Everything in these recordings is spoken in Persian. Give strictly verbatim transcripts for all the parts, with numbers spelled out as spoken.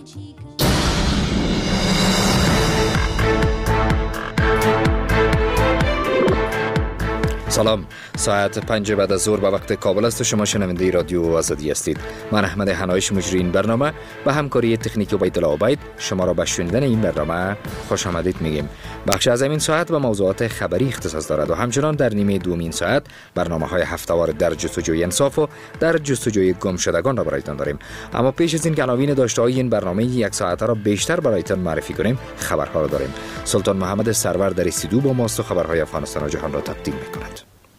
سلام، ساعت پنج بعد از ظهر به وقت کابل است و شما شنونده رادیو آزادی هستید. من احمد حنایش مجری این برنامه به همکاری تکنیکی عبیدالله عبید شما را به شنیدن این برنامه خوش آمدید میگیم. بخش از این ساعت به موضوعات خبری اختصاص دارد و همچنان در نیمه دومین ساعت برنامه‌های هفته‌وار در جستجوی انصاف و در جستجوی گمشدگان را برایتان داریم. اما پیش از این که عناوین داشته‌های این برنامه یک ساعته را بیشتر برایتان معرفی کنیم، خبرها را داریم. سلطان محمد سرور در استودیو با ماست و خبرهای افغانستان و جهان را تقدیم می‌کند.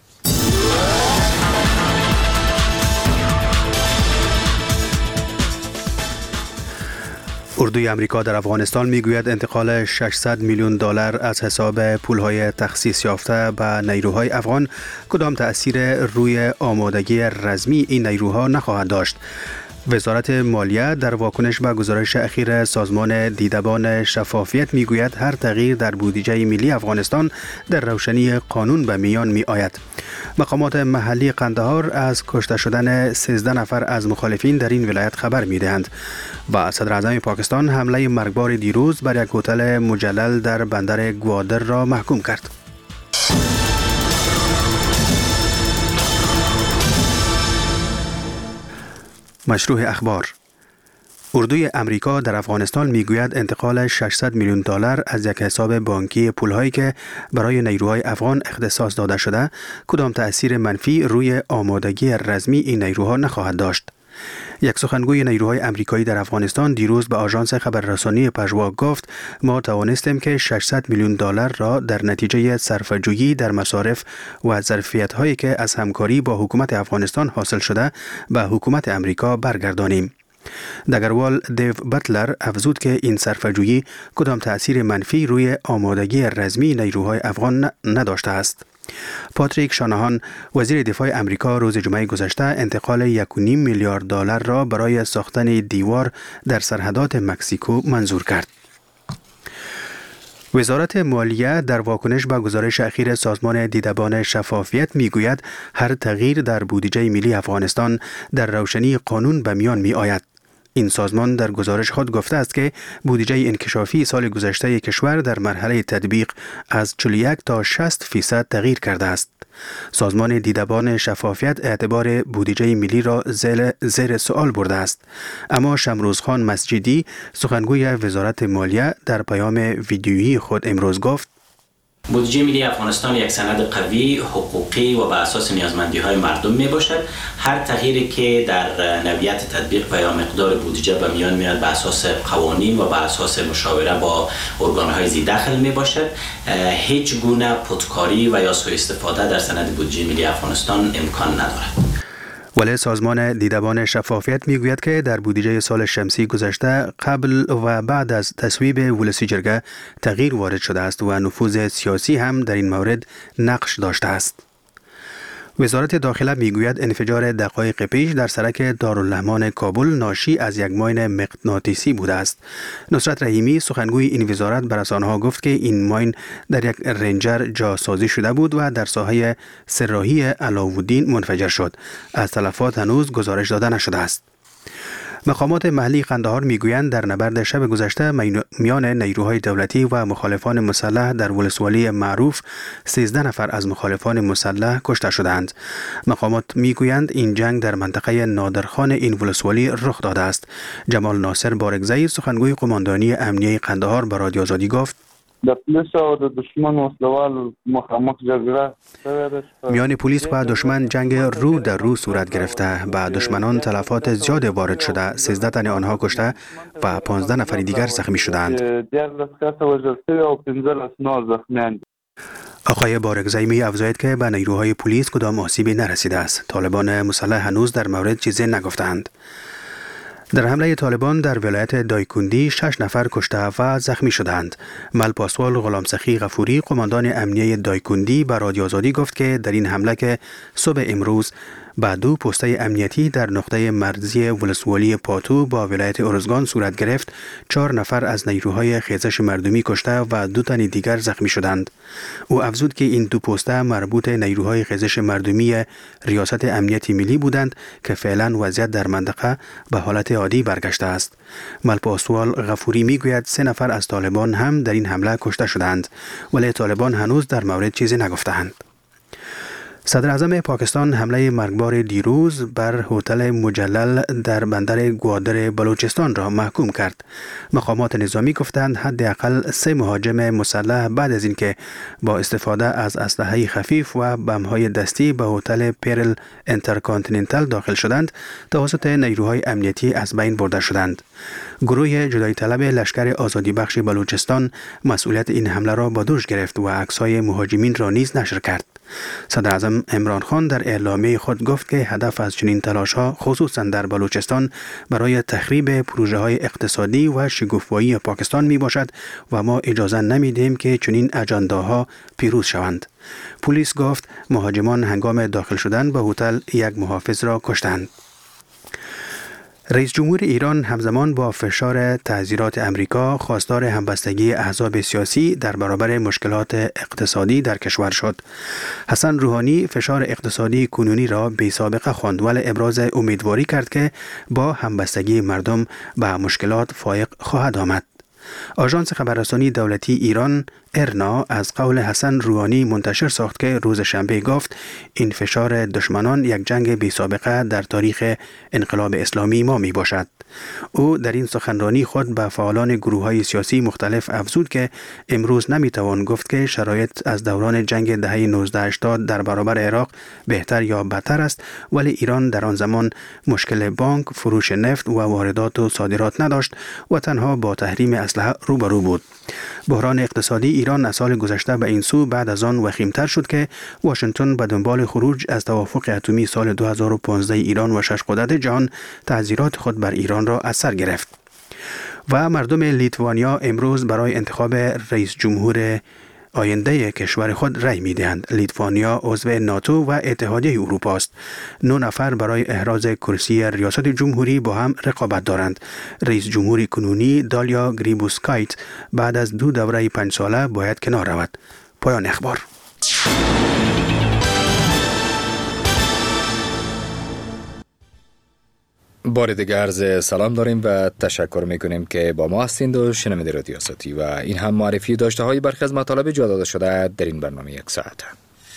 اردوی آمریکا در افغانستان میگوید انتقال ششصد میلیون دلار از حساب پولهای تخصیص یافته به نیروهای افغان کدام تأثیر روی آمادگی رزمی این نیروها نخواهد داشت. وزارت مالیه در واکنش به گزارش اخیر سازمان دیدبان شفافیت میگوید هر تغییر در بودجه ملی افغانستان در روشنی قانون به میان می آید. مقامات محلی قندهار از کشته شدن سیزده نفر از مخالفین در این ولایت خبر می دهند. و صدر اعظم پاکستان حمله مرگبار دیروز بر یک هتل مجلل در بندر گوادر را محکوم کرد. مشروع اخبار. اردوی آمریکا در افغانستان میگوید انتقال ششصد میلیون دلار از یک حساب بانکی پولهایی که برای نیروهای افغان اختصاص داده شده کدام تأثیر منفی روی آمادگی رزمی این نیروها نخواهد داشت. یک سخنگوی نیروهای آمریکایی در افغانستان دیروز به آژانس خبررسانی پژوا گفت ما توانستیم که ششصد میلیون دلار را در نتیجه صرفه‌جویی در مصارف و ظرفیت‌هایی که از همکاری با حکومت افغانستان حاصل شده به حکومت آمریکا برگردانیم. دگروال دیو باتلر افزود که این صرفه‌جویی کدام تأثیر منفی روی آمادگی رزمی نیروهای افغان نداشته است. پاتریک شانهان وزیر دفاع آمریکا روز جمعه گذشته انتقال یک و نیم میلیارد دلار را برای ساختن دیوار در سرحدات مکزیکو منظور کرد. وزارت مالیه در واکنش به گزارش اخیر سازمان دیدبان شفافیت میگوید هر تغییر در بودجه ملی افغانستان در روشنی قانون به میان می آید. این سازمان در گزارش خود گفته است که بودجه انکشافی سال گذشته کشور در مرحله تطبیق از چهل و یک تا شصت فیصد تغییر کرده است. سازمان دیدبان شفافیت اعتبار بودجه ملی را زیر, زیر سوال برده است. اما شمروز خان مسجدی سخنگوی وزارت مالیه در پیام ویدیویی خود امروز گفت بودجه ملی افغانستان یک سند قوی، حقوقی و بر اساس نیازمندی‌های مردم میباشد. هر تغییری که در نوعیت تطبیق و یا مقدار بودجه به میان میاد بر اساس قوانین و بر اساس مشاوره با ارگان‌های ذی دخل میباشد. هیچ گونه پودکاری و یا سوء استفاده در سند بودجه ملی افغانستان امکان ندارد. ولی سازمان دیدبان شفافیت میگوید که در بودجه سال شمسی گذشته قبل و بعد از تصویب ولسی جرگه تغییر وارد شده است و نفوذ سیاسی هم در این مورد نقش داشته است. وزارت داخله میگوید انفجار دقایق پیش در سرک دارالرحمان کابل ناشی از یک ماین مغناطیسی بوده است. نصرت رحیمی سخنگوی این وزارت به رسانه‌ها گفت که این ماین در یک رنجر جاسازی شده بود و در ساحه سراحی علاوالدین منفجر شد. از تلفات هنوز گزارش داده نشده است. مقامات محلی قندهار میگویند در نبرد شب گذشته میان نیروهای دولتی و مخالفان مسلح در ولسوالی معروف سیزده نفر از مخالفان مسلح کشته شدند. مقامات میگویند این جنگ در منطقه نادرخان این ولسوالی رخ داده است. جمال ناصر بارگزئی سخنگوی قماندانی امنیه قندهار به رادیو آزادی گفت د پولیس او د دشمن وسلوال مخامخ جګړه میان پلیس و دشمن جنگ رو در رو صورت گرفته. به دشمنان تلفات زیاد وارد شده. سیزده تن آنها کشته و پانزده نفر دیگر زخمی شدند. آقای بارگزئی می افزاید که به نیروهای پلیس کدام آسیبی نرسیده است. طالبان مسلح هنوز در مورد چیزی نگفتند. در حمله طالبان در ولایت دایکندی شش نفر کشته و زخمی شدند. مل پاسوال غلامسخی غفوری قماندان امنیه دایکندی به رادیو آزادی گفت که در این حمله که صبح امروز با دو پسته امنیتی در نقطه مرزی ولسوالی پاتو با ولایت ارزگان صورت گرفت. چهار نفر از نیروهای خیزش مردمی کشته و دو تن دیگر زخمی شدند. او افزود که این دو پسته مربوط نیروهای خیزش مردمی ریاست امنیتی ملی بودند که فعلا وضعیت در منطقه به حالت عادی برگشته است. ملپاسوال غفوری میگوید سه نفر از طالبان هم در این حمله کشته شدند، ولی طالبان هنوز در مورد چیزی نگفتند. صدر اعظم پاکستان حمله مرگبار دیروز بر هتل مجلل در بندر گوادر بلوچستان را محکوم کرد. مقامات نظامی گفتند حداقل سه مهاجم مسلح بعد از اینکه با استفاده از اسلحه خفیف و بم‌های دستی به هتل پیرل انترکانتیننتال داخل شدند توسط نیروهای امنیتی از بین برده شدند. گروه جدایی طلب لشکر آزادی بخش بلوچستان مسئولیت این حمله را با دوش گرفت و عکس‌های مهاجمین را نیز نشر کرد. صدر اعظم عمران خان در اعلامیه خود گفت که هدف از چنین تلاش‌ها خصوصا در بلوچستان برای تخریب پروژه‌های اقتصادی و شگفت‌گویی پاکستان میباشد و ما اجازه نمیدیم که چنین اجنداها پیروز شوند. پلیس گفت مهاجمان هنگام داخل شدن به هتل یک محافظ را کشتند. رئیس جمهور ایران همزمان با فشار تعزیرات امریکا خواستار همبستگی احزاب سیاسی در برابر مشکلات اقتصادی در کشور شد. حسن روحانی فشار اقتصادی کنونی را بی سابقه خواند ولی ابراز امیدواری کرد که با همبستگی مردم به مشکلات فائق خواهد آمد. آژانس خبررسانی دولتی ایران ارنا از قول حسن روحانی منتشر ساخت که روز شنبه گفت این فشار دشمنان یک جنگ بی سابقه در تاریخ انقلاب اسلامی ما می باشد. او در این سخنرانی خود به فعالان گروه‌های سیاسی مختلف افزود که امروز نمی توان گفت که شرایط از دوران جنگ دهه نوزده هشتاد در برابر عراق بهتر یا بدتر است، ولی ایران در آن زمان مشکل بانک، فروش نفت و واردات و صادرات نداشت و تنها با تحریم اسلحه روبرو بود. بحران اقتصادی ایران از سال گذشته به این سو بعد از آن وخیمتر شد که واشنگتن به دنبال خروج از توافق اتمی سال دو هزار و پانزده ایران و شش قدرت جهان تعزیرات خود بر ایران را از سر گرفت. و مردم لیتوانیا امروز برای انتخاب رئیس جمهور آینده کشور خود رأی می‌دهند. لیتوانیا عضو ناتو و اتحادیه اروپا است. نه نفر برای احراز کرسی ریاست جمهوری با هم رقابت دارند. رئیس جمهوری کنونی دالیا گریبوسکایت بعد از دو دوره پنج ساله باید کنار رود. پایان اخبار. بار دیگر عرض سلام داریم و تشکر میکنیم که با ما هستید و شنونده رادیو آزادی و این هم معرفی داشته های برخی از مطالب جا داده شده در این برنامه یک ساعته.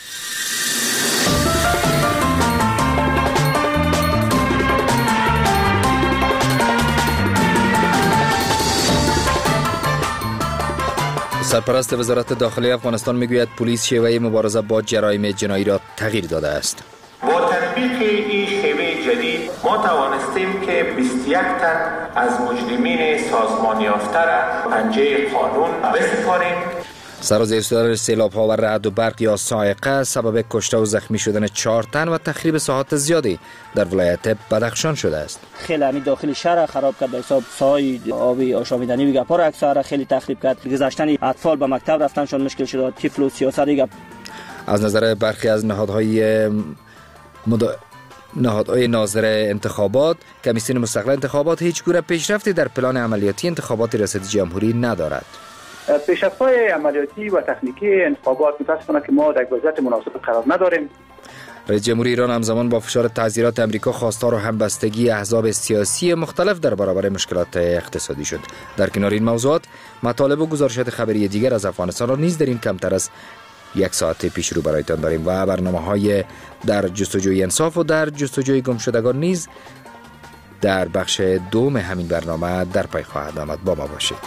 سرپرست وزارت داخلی افغانستان میگوید پلیس شیوه مبارزه با جرایم جنایی را تغییر داده است. با تطبیق این شیوه جدید ما توانستیم که بیست و یک تن از مجرمین سازمان یافته را پنجه قانون بسپاریم. سرازیر شدن سیلاب‌ها و رعد و برق یا صاعقه سبب کشته و زخمی شدن چهار تن و تخریب ساحات زیادی در ولایت بدخشان شده است. خیلی همین داخل شهر خراب کرد، به حساب سای آبی آشامیدنی و گپا را اکثر خیلی تخریب کرد. گذشتن اطفال به مکتب رفتنشون مشکل شد، طفل و سیاست دیگه. از نظر برخی از نهادهای مد... نهادهای ناظر انتخابات، کمیسیون مستقل انتخابات هیچ گونه پیشرفتی در پلان عملیاتی انتخابات ریاست جمهوری ندارد. پیشرفت‌های عملیاتی و تکنیکی انتخابات متأسفانه که ما در وضعیت مناسب قرار نداریم. رئیس جمهوری ایران همزمان با فشار تعزیرات امریکا خواستار و همبستگی احزاب سیاسی مختلف در برابر مشکلات اقتصادی شد. در کنار این موضوعات، مطالب و گزارشات خبری دیگر از افغانستان را نیز در این کمتر از یک ساعت پیش رو برایتان داریم و برنامه‌های در جستجوی انصاف و در جستجوی گمشدگان نیز در بخش دوم همین برنامه در پی خواهد آمد. با ما باشید.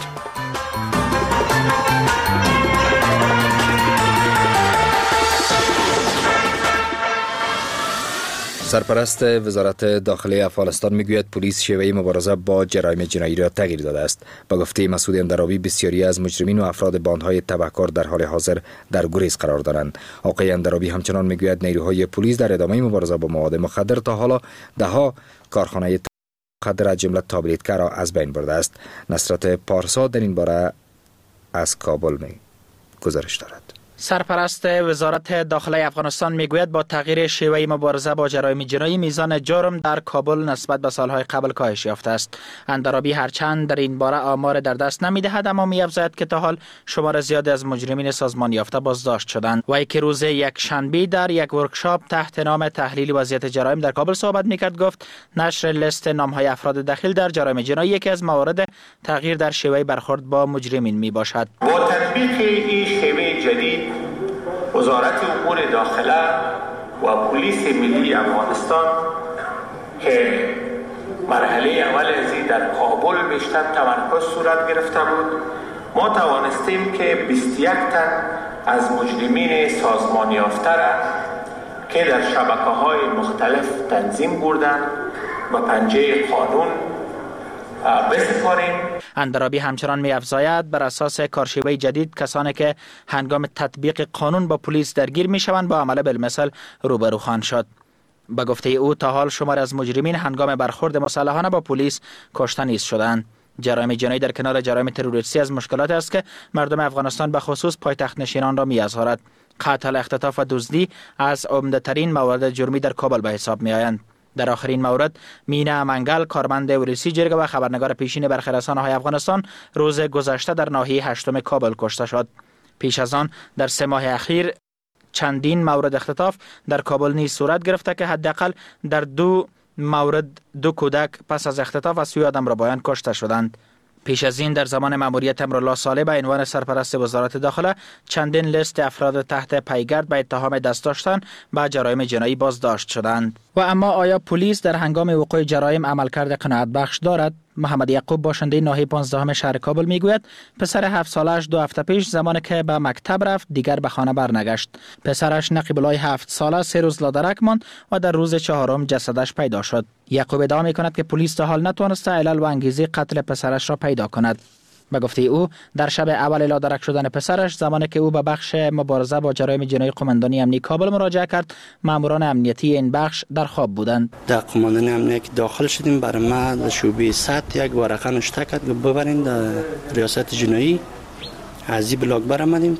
سرپرست وزارت داخلی افغانستان میگوید پلیس شیوه مبارزه با جرایم جنایی را تغییر داده است. با گفته مسعود اندرابی بسیاری از مجرمین و افراد باندهای تبهکار در حال حاضر در گریز قرار دارند. آقای اندرابی همچنان میگوید نیروهای پلیس در ادامه مبارزه با مواد مخدر تا حالا دهها کارخانه مخدر از جمله تابلیتکا را از بین برده است. نصرت پارسا در این باره از کابل می گزارش دارد. سرپرست وزارت داخله افغانستان میگوید با تغییر شیوه مبارزه با جرایم جنایی میزان جرم در کابل نسبت به سالهای قبل کاهش یافته است. اندرابی هرچند در این باره آمار در دست نمیدهد، اما می‌افزاید که تا حال شمار زیادی از مجرمین سازمان یافته بازداشت شدند. وی که روز یک شنبه در یک ورکشاپ تحت نام تحلیل وضعیت جرایم در کابل صحبت میکرد گفت نشر لیست نام‌های افراد دخیل در جرایم جنایی یکی از موارد تغییر در شیوه برخورد با مجرمین میباشد. با تطبیق این شیوه جدید وزارت امور داخله و پلیس ملی افغانستان که مرحله اول ازی در کابل بیشتر تمرکز صورت گرفته بود، ما توانستیم که بیست و یک تن از مجرمین سازمان یافته را که در شبکه‌های مختلف تنظیم بردند و پنجه قانون بسپاریم. اندرابی همچنان می افزاید بر اساس کارشیوه جدید کسانی که هنگام تطبیق قانون با پلیس درگیر می شوند با عمل بالمثل روبرو خواهند شد. به گفته او تا حال شمار از مجرمین هنگام برخورد مسلحانه با پلیس کشته نیست شدند. جرایم جنایی در کنار جرایم تروریستی از مشکلات است که مردم افغانستان به خصوص پایتخت نشینان را می ازارد. قتل، اختطاف و دزدی از عمده ترین موارد جرمی در کابل به حساب می آیند. در آخرین مورد مینا منگل کارمند ورسی جرگه و خبرنگار پیشین برخی رسانه‌های افغانستان روز گذشته در ناحیه هشتم کابل کشته شد. پیش از آن در سه ماه اخیر چندین مورد اختطاف در کابل نیز صورت گرفته که حداقل در دو مورد دو کودک پس از اختطاف از سوی آدمربایان کشته شدند. پیش از این در زمان مأموریت امرالله صالح به عنوان سرپرست وزارت داخله چندین لیست افراد تحت پیگرد به اتهام دست داشتن به جرایم جنایی بازداشت شدند. و اما آیا پلیس در هنگام وقوع جرایم عملکرد قناعت بخش دارد؟ محمد یعقوب باشنده ناحیه پانزدهم شهر کابل میگوید پسر هفت سالش دو هفته پیش زمانی که به مکتب رفت دیگر به خانه برنگشت. پسرش نقیب‌الله هفت ساله سه روز لادرک ماند و در روز چهارم جسدش پیدا شد. یعقوب ادعا میکند که پلیس تا حال نتوانسته علل و انگیزه قتل پسرش را پیدا کند. به گفته او در شب اول لادرک شدن پسرش زمانی که او به بخش مبارزه با جرایم جنایی قماندانی امنیتی کابل مراجعه کرد، ماموران امنیتی این بخش در خواب بودند. در قماندانی امنیتی داخل شدیم، برای ما شعبه صد یک ورقه نوشته کرد که ببرین در ریاست جنایی. از این بلاک برآمدیم،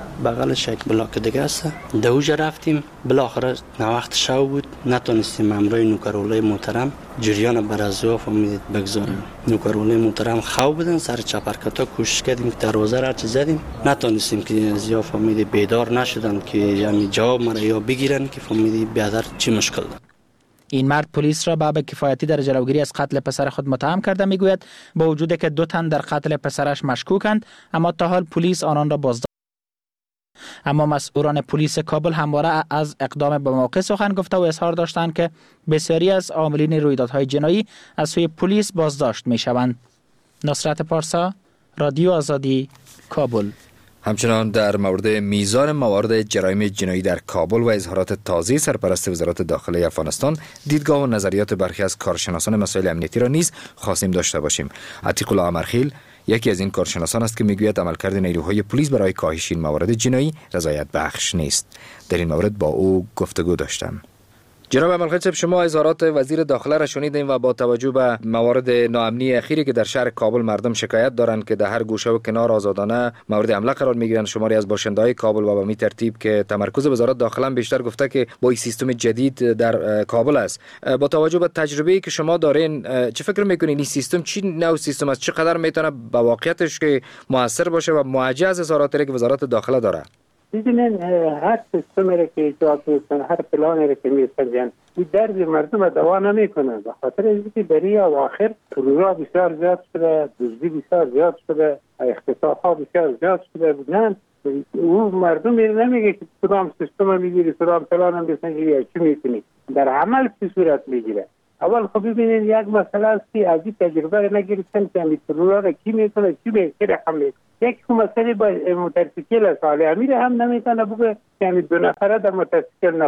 بغلش یک بلاک دیگه است، در اوجا رفتیم. بالاخره وقت شب بود، نتونستیم مامورای نوکرولای محترم جریان بر از او فهمیدید بگذاریم. نوکرولای محترم خواب بودن، سر چپرکتا کوشش کردیم که دروازه را چه زدیم، نتونستیم که زیاد فهمیدید بیدار نشدن که یعنی جواب مرا یا بگیرن که فهمیدید بیادر چی مشکل دارد. این مرد پلیس را به کفایتی در جلوگیری از قتل پسر خود متهم کرده. میگوید با وجود که دو تن در قتل پسرش مشکوکند، اما تا حال پلیس آنان را بازداشت. اما مسئولان پلیس کابل همواره از اقدام به موقع سخن گفته و اظهار داشتند که بسیاری از عاملین رویدادهای جنایی از سوی پلیس بازداشت می شوند. نصرت پارسا، رادیو آزادی، کابل. همچنان در مورد میزان موارد جرایم جنایی در کابل و اظهارات تازه سرپرست وزارت داخله افغانستان، دیدگاه و نظریات برخی از کارشناسان مسائل امنیتی را نیز خواستیم داشته باشیم. عتیق الله امرخیل یکی از این کارشناسان است که میگوید عملکرد نیروهای پلیس برای کاهش این موارد جنایی رضایت بخش نیست. در این مورد با او گفتگو داشتم. جناب امرخیل صاحب، شما اظهارات وزیر داخله را شنیدین و با توجه به موارد ناامنی اخیری که در شهر کابل مردم شکایت دارند که در هر گوشه و کنار آزادانه مورد حمله قرار میگیرند، شماری از باشنده‌های کابل و به می ترتیب که تمرکز وزارت داخله بیشتر گفته که با این سیستم جدید در کابل است، با توجه به تجربه‌ای که شما دارین چه فکر میکنین این سیستم چی نوع سیستم است، چقدر میتونه با واقعیتش که موثر باشه و موجه از اظهاراتی که وزارت داخله داره؟ دیدین هر سیستمی را که ایجاد میکنن، هر پلانی را که میسنجن، این درد مردم دوا نمیکنن. به خاطر اینکه بری اواخر ترورها بسیار زیاد شده، دزدی بسیار زیاد شده، اختطاف ها بسیار زیاد شده بودن. او مردم نمیگه که کدام سیستم میگیری، کدام پلان هم بسنجی یا چی میکنی، در عمل چی صورت میگیره. اول خب ببینید یک مسئله است که از این تجربه را نگرفتن که این ترورها را کی میکنه، چی میکنه، حمله یک مسئله با موتورسیکل است. حالا امیر هم نمیتونه بگه یعنی دو نفره در موتورسیکل نباشه.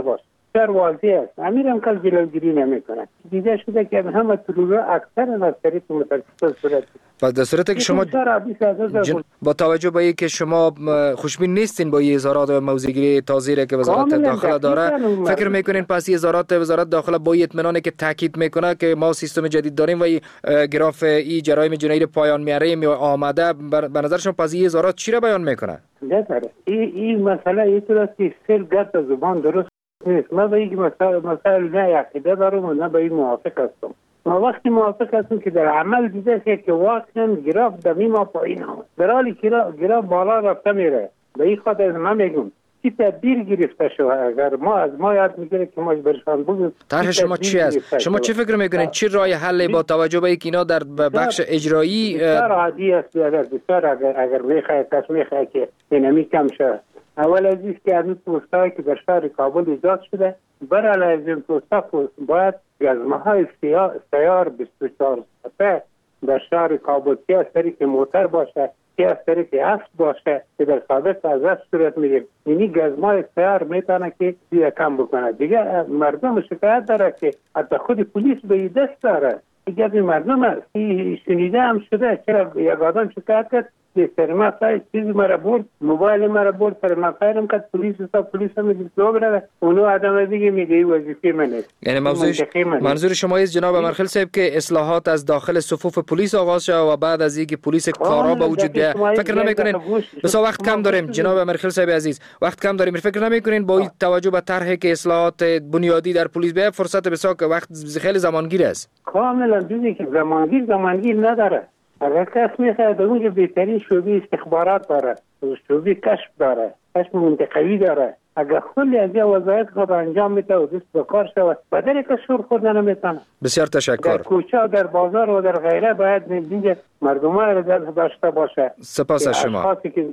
بسیار واضح است. امیر هم کل جلوگیری نمیکنه. دیده شده که همه ترورها اکثر از طریق مترسل صورت و در صورتی که شما جن... با توجه به اینکه شما خوشبین نیستین با اظهارات و موضع‌گیری تازه‌ای که وزارت داخله داره، فکر میکنین پس اظهارات وزارت داخله با اطمینانی که تاکید میکنه که ما سیستم جدید داریم و گراف ای جرایم جنایی پایان میاریم یا آمده، به نظر شما پس این اظهارات چی را بیان میکنه؟ نه این این مسئله اینطور است که سر گرد زبان درست نیست. ما به این مسائل مسائل نه عقیده دارم و نه به این موافق هستم. ما وقتی موافق هستم که در عمل دیده که واقعا گراف دمی ما پایین آمد، در حالی که گراف بالا رفته میره. به این خاطر من میگم چی تدبیر گرفته شو اگر ما از ما یاد میگیره که ما برشان بگیم طرح شما چی است؟ شما چی فکر میکنید چی راه حل با توجه به اینکه اینا در بخش اجرایی بسیار عادی است؟ اگر بسیار اگر اگر میخواد کس میخواد که اینمی کم شه، اول از این که از این پوستایی که در شهر کابل ایجاد شده برای از این پوستا باید گزمه های سیار بیست و چهار ساعته در شهر کابل که از طریق موتر باشه که از طریق اسب باشه که در سابق از اسب صورت میگیم. اینی گزمه های سیار میتونه که دیگه کم بکنه. دیگه مردم شکایت داره که حتی خود پلیس به این دست داره. دیگه این مردم است. این شنیده هم شده چرا یک آدم شکایت کرد سرما سای چیزی مرا برد، موبایل مرا برد، سرما فایرم کرد، پلیس تا پلیس هم میگه دو بره اونو آدم دیگه میگه این وظیفه منه. یعنی موضوعش منظور شما است جناب امرخیل صاحب که اصلاحات از داخل صفوف پلیس آغاز شد و بعد از اینکه پلیس کارا به وجود بیاد فکر نمیکنین بس وقت کم داریم جناب امرخیل صاحب عزیز وقت کم داریم فکر نمیکنین با این توجه به طرحی که اصلاحات بنیادی در پلیس بیاد فرصت بسیار که وقت خیلی زمانگیر است؟ کاملا دیدی که زمانگیر زمانگیر نداره. اگر کس میخواد اونجا بهترین شعبه استخبارات داره، شعبه کشف داره، کشف منطقوی داره، اگر خلی از این وظایف خود انجام میده و دست به کار شود بدل که شور خود نمیتونه. بسیار تشکر. در کوچه و در بازار و در غیره باید نزدیک مردم را داشته باشه. سپاس از شما.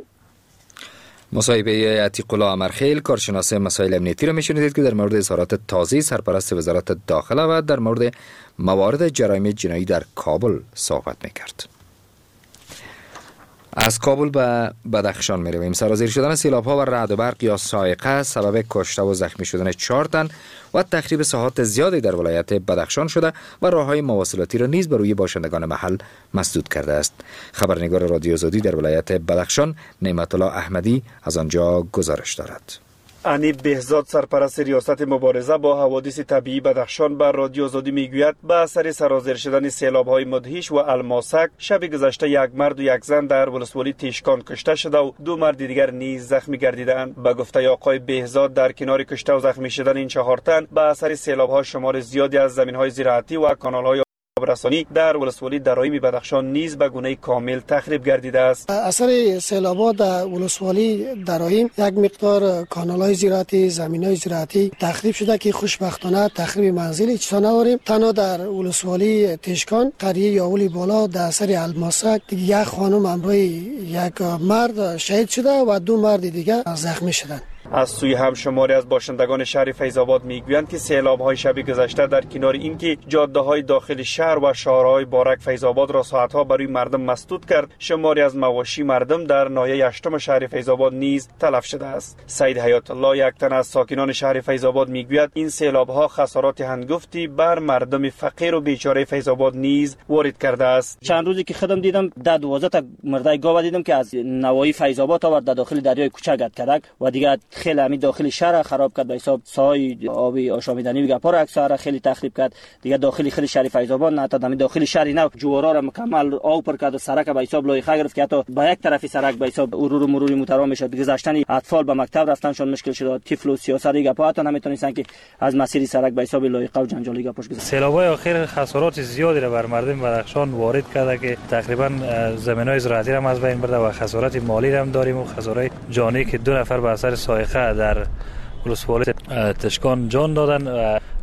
مصاحبه عتیق الله امرخیل کارشناس مسائل امنیتی را میشنیدید که در مورد اظهارات تازه سرپرست وزارت داخله و در مورد موارد جرایم جنایی در کابل صحبت میکرد. از کابل به بدخشان می رویم. سرازیر شدن سیلاب‌ها و رعد و برق یا صاعقه سبب کشته و زخمی شدن چهار تن و تخریب ساحات زیادی در ولایت بدخشان شده و راه‌های مواصلاتی را نیز بر روی باشندگان محل مسدود کرده است. خبرنگار رادیو آزادی در ولایت بدخشان نعمت الله احمدی از آنجا گزارش دارد. انیب بهزاد سرپرست ریاست مبارزه با حوادث طبیعی بدخشان بر رادیو آزادی میگوید به اثر سرازیر شدن سیلاب‌های مدهش و الماسک شب گذشته یک مرد و یک زن در ولسوالی تیشکان کشته شده و دو مرد دیگر نیز زخمی گردیدند. به گفته آقای بهزاد در کنار کشته و زخمی شدن این چهار تن به اثر سیلاب‌ها شمار زیادی از زمین‌های زراعتی و کانال‌های رسانی در ولسوالی درایم بدخشان نیز به گونه کامل تخریب گردیده است. اثر سیلابات در ولسوالی درایم یک مقدار کانال‌های زراعتی، زمین‌های زراعتی تخریب شده که خوشبختانه تخریب منزلی چیزا نداریم. تنها در ولسوالی تشکان قریه یاولی بالا در اثر الماسک یک خانم همراه یک مرد شهید شده و دو مرد دیگر زخمی شدند. از سوی هم شماری از باشندگان شهر فیض‌آباد میگویند که سیلاب‌های شب گذشته در کنار اینکه جاده‌های داخل شهر و شهرهای بارک فیض‌آباد را ساعت‌ها برای مردم مسدود کرد، شماری از مواشی مردم در ناحیه هشتم شهر فیض‌آباد نیز تلف شده است. سید حیات الله یک تن از ساکنان شهر فیض‌آباد میگوید این سیلاب‌ها خسارات هنگفتی بر مردم فقیر و بیچاره فیض‌آباد نیز وارد کرده است. چند روزی که خودم دیدم ده دوازده تا مرده گاو دیدم که از نواحی فیض‌آباد آورد در داخل دریای کوچک کدک و دیگه خیلی همین داخل شهر خراب کرد. به حساب سای آبی آشامیدنی و گپا را اکثر خیلی تخریب کرد. دیگه داخل خیلی شهر فیض‌آباد نه تا همین داخل شهر نه جوارا را مکمل آب پر کرد و سرک به حساب لایخه گرفت که حتی به یک طرف سرک به حساب مرور مروری موتورا میشد. گذشتن اطفال به مکتب رفتنشون مشکل شد. طفل و سیاست گپا حتی نمیتونستن که از مسیر سرک به حساب لایخه و جنجالی گپاش گذشت. سیلاب‌های اخیر خسارات زیادی را بر مردم بدخشان وارد کرده که تقریبا زمین‌های زراعتی را از بین برده و خسارات مالی هم داریم و خسارات جانی که دو نفر به اثر صاعقه در ولسوالی تشکان جان دادن و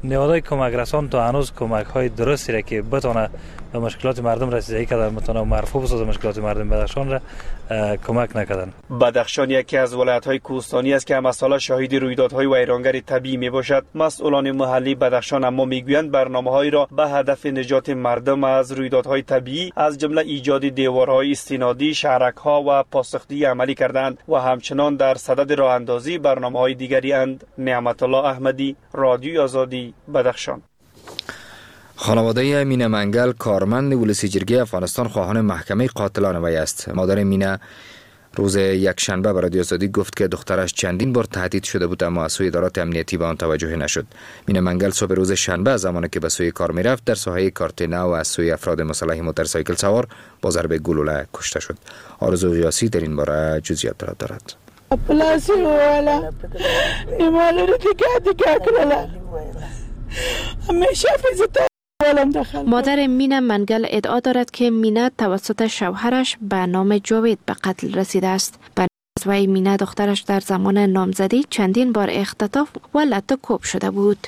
نهادهای کمک رسان تا هنوز کمک های درستی را که بتونه به مشکلات مردم رسیدگی کردن، بتونه مرفوع بسازه مشکلات مردم بدخشان را کمک نکردن. بدخشان یکی از ولایت‌های کوهستانی است که هم از سال شاهد رویدادهای ویرانگر طبیعی میباشد. مسئولان محلی بدخشان اما میگویند برنامه‌هایی را به هدف نجات مردم از رویدادهای طبیعی از جمله ایجاد دیوارهای استنادی، شهرک‌ها و پاسخگویی عملی کردند و همچنان در صدد راه اندازی برنامه‌های دیگری اند. نعمت الله احمدی، رادیوی آزادی، بدخشان. خانواده مینه منگل کارمند ولسی جرگه افغانستان خواهان محکمه قاتلان وی است. مادر مینه روز یک شنبه به رادیو آزادی گفت که دخترش چندین بار تهدید شده بود اما از سوی ادارات امنیتی به آن توجه نشد. مینه منگل صبح روز شنبه زمانی که به سوی کار میرفت در ساحه کارتنا و از سوی افراد مسلح موتورسایکل سوار با ضرب گلوله کشته شد. آرزو غیاسی در این باره جزئیات دارد. پلاسی والا نیمالو دیگه دیگه کلا همیشه فیزیت. مادر مینه منگل ادعا دارد که مینه توسط شوهرش به نام جاوید به قتل رسیده است. بر از وی مینه دخترش در زمان نامزدی چندین بار اختطاف و لطه کوب شده بود.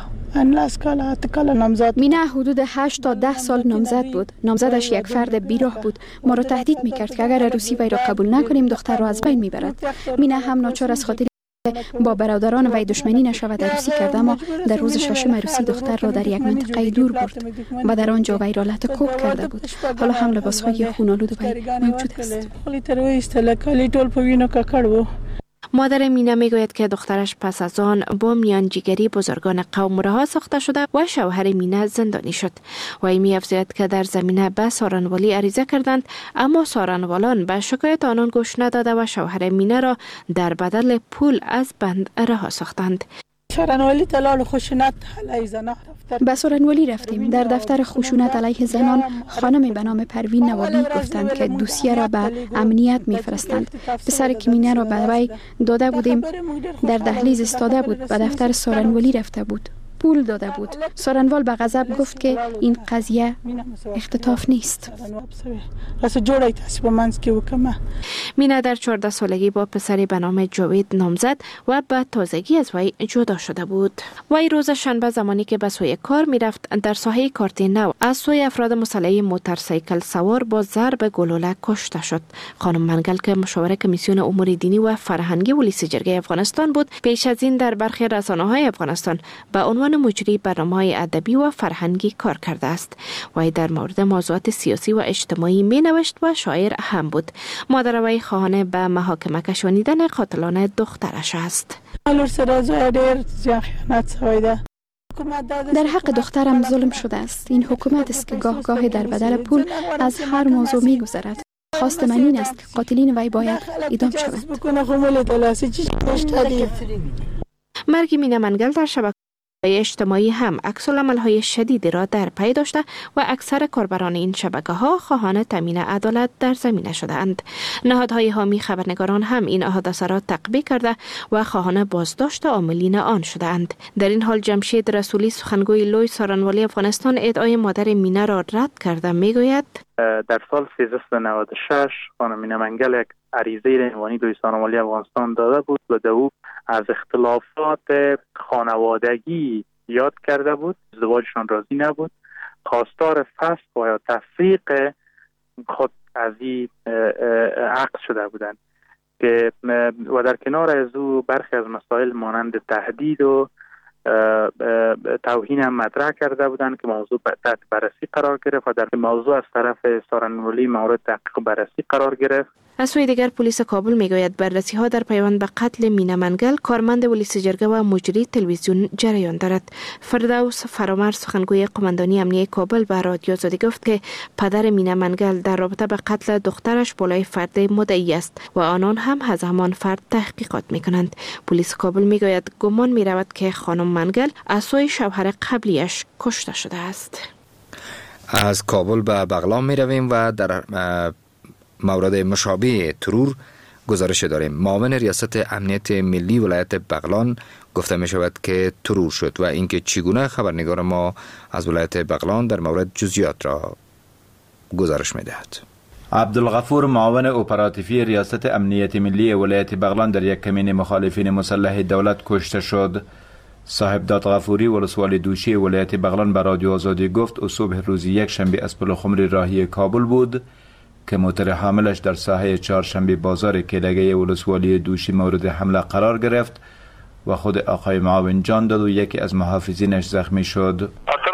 مینه حدود هشت تا ده سال نامزد بود. نامزدش یک فرد بیراه بود. ما را تهدید میکرد که اگر عروسی وی را قبول نکنیم دختر را از بین میبرد. مینه هم ناچار از خاطر با برادران وی دشمنی نشود عروسی کرد، اما در روز ششم عروسی دختر را در یک منطقه دور برد و در آنجا وی را لطه کوب کرده بود. حالا هم لباسهای خون‌آلود وی موجود است. مادر مینه میگوید که دخترش پس از آن با میانجیگری بزرگان قوم رها ساخته شده و شوهر مینه زندانی شد. وی می‌افزاید که در زمینه به سارنوالی عریضه کردند اما سارنوالان به شکایت آنان گوش نداده و شوهر مینه را در بدل پول از بند رها ساختند. سارنوالی تلال خشونت علیه زنان به سارنوالی رفتیم. در دفتر خشونت علیه زنان خانمی به نام پروین نوابی گفتند که دوسیه را به امنیت میفرستند. پسر که مینه را به وی داده بودیم در دهلیز ایستاده بود، به دفتر سارنوالی رفته بود، پول داده بود. سارنوال به غضب گفت که این قضیه اختطاف نیست. مینه در چهارده سالگی با پسری به نام جاوید نامزد و به تازگی از وی جدا شده بود. وی روز شنبه زمانی که به سوی کار میرفت در ساحه کارتنا از سوی افراد مسلح موتورسایکل سوار با ضرب گلوله کشته شد. خانم منگل که مشاور کمیسیون امور دینی و فرهنگی ولسی جرگه افغانستان بود، پیش از این در برخی رسانه‌های افغانستان به عنوان مجری برنامه‌های ادبی و فرهنگی کار کرده است. وی در مورد موضوعات سیاسی و اجتماعی می‌نوشت و شاعر هم بود. مادر وی خواهان به محاکمه کشانیدن قاتلان دخترش است. در حق دخترم ظلم شده است. این حکومت است که گاه گاه در بدل پول از هر موضوع می‌گذرد. خواست من این است که قاتلین وی باید اعدام شوند. مرگ مینه منگل در شبکه اجتماعی هم عکس العمل‌های شدیدی را در پی داشته و اکثر کاربران این شبکه‌ها خواهان تامین عدالت در زمینه شدند. نهادهای حامی خبرنگاران هم این حادثه را تعقیب کرده و خواهان بازداشت عاملین آن شدند. در این حال جمشید رسولی سخنگوی لوی سارنوالی افغانستان ادعای مادر مینه را رد کرده میگوید در سال سیزده نود و شش خانم مینه منگل یک عریضه عنوانی دوی سارنوالی افغانستان داده بود و در او از اختلافات خانوادگی یاد کرده بود. ازدواجشان راضی نبود، خواستار فسخ و یا تفریق خود از این عقد شده بودند که و در کنار از او برخی از مسائل مانند تهدید و توهین هم مطرح کرده بودند که موضوع تحت بررسی قرار گرفت و در موضوع از طرف سارنوالی مورد تحقیق و بررسی قرار گرفت. از سوی دیگر پلیس کابل میگوید بررسی ها در پیوند به قتل مینه منگل کارمند ولسی جرگه و مجری تلویزیون جریان دارد. فردوس فرامر سخنگوی قماندانی امنیه کابل به رادیو آزادی گفت که پدر مینه منگل در رابطه به قتل دخترش بالای فرد مدعی است و آنان هم از همان فرد تحقیقات میکنند. پلیس کابل میگوید گمان میرود که خانم منگل از سوی شوهر قبلیش کشته شده است. از کابل به بغلان میرویم و در مورد مشابه ترور گزارش داریم. معاون ریاست امنیت ملی ولایت بغلان گفته می شود که ترور شد و اینکه چگونه خبرنگار ما از ولایت بغلان در مورد جزئیات را گزارش می دهد. عبدالغفور معاون اپراتیفی ریاست امنیت ملی ولایت بغلان در یک کمین مخالفین مسلح دولت کشته شد. صاحب داد غفوری ولسوالی دوشی ولایت بغلان به رادیو آزادی گفت او صبح روز یک شنبه از پلخمری راهی کابل بود که موتور حاملش در ساحه چهارشنبه بازار کلگه ولسوالی دوشی مورد حمله قرار گرفت و خود آقای معاون جان داد و یکی از محافظینش زخمی شد.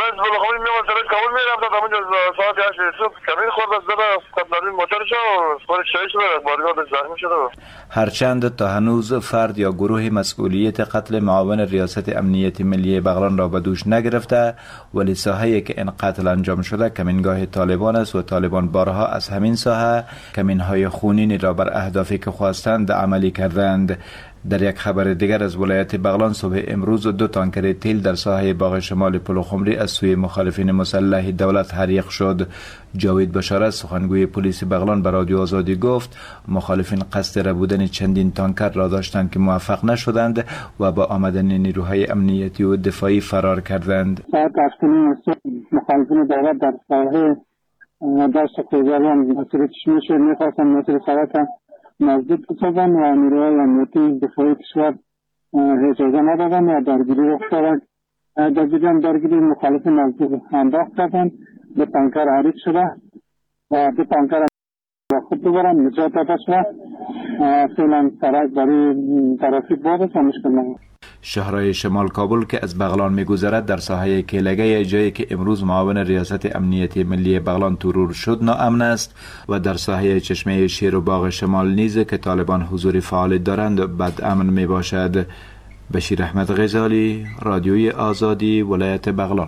هرچند تا هنوز فرد یا گروه مسئولیت قتل معاون ریاست امنیت ملی بغلان را به دوش نگرفته، ولی ساحه‌ای که این قتل انجام شده کمینگاه طالبان است و طالبان بارها از همین ساحه کمینهای خونینی را بر اهدافی که خواستند عملی کردند. در یک خبر دیگر از ولایت بغلان صبح امروز دو تانکر تیل در ساحه باغ شمال پلخمری از سوی مخالفین مسلح دولت حریق شد. جاوید بشارت سخنگوی پلیس بغلان به رادیو آزادی گفت مخالفین قصد ربودن چندین تانکر را داشتند که موفق نشدند و با آمدن نیروهای امنیتی و دفاعی فرار کردند. ساعت هفت‌ونیم مخالفین دولت در ساحه دشت کوزروان مسیر چشمش می‌خواستند مسیر سرک نزدیک بسازن و نیروهای امنیتی دفاعی کشور اجازه ندادن و درگیری رخ داد. در جریان درگیری مخالفین نزدیک انداخت کردند، دو تانکر حریق شده و دو تانکر را خود ببرند نجات داده شده. فعلا سرک برای ترافیک باز است و مشکل ندارد. شهرهای شمال کابل که از بغلان می‌گذرد در ساحه کیلگه، جایی که امروز معاون ریاست امنیتی ملی بغلان ترور شد، ناامن است و در ساحه چشمه شیر و باغ شمال نیز که طالبان حضور فعال دارند بد امن می باشد. بشیر احمد غزالی، رادیوی آزادی، ولایت بغلان.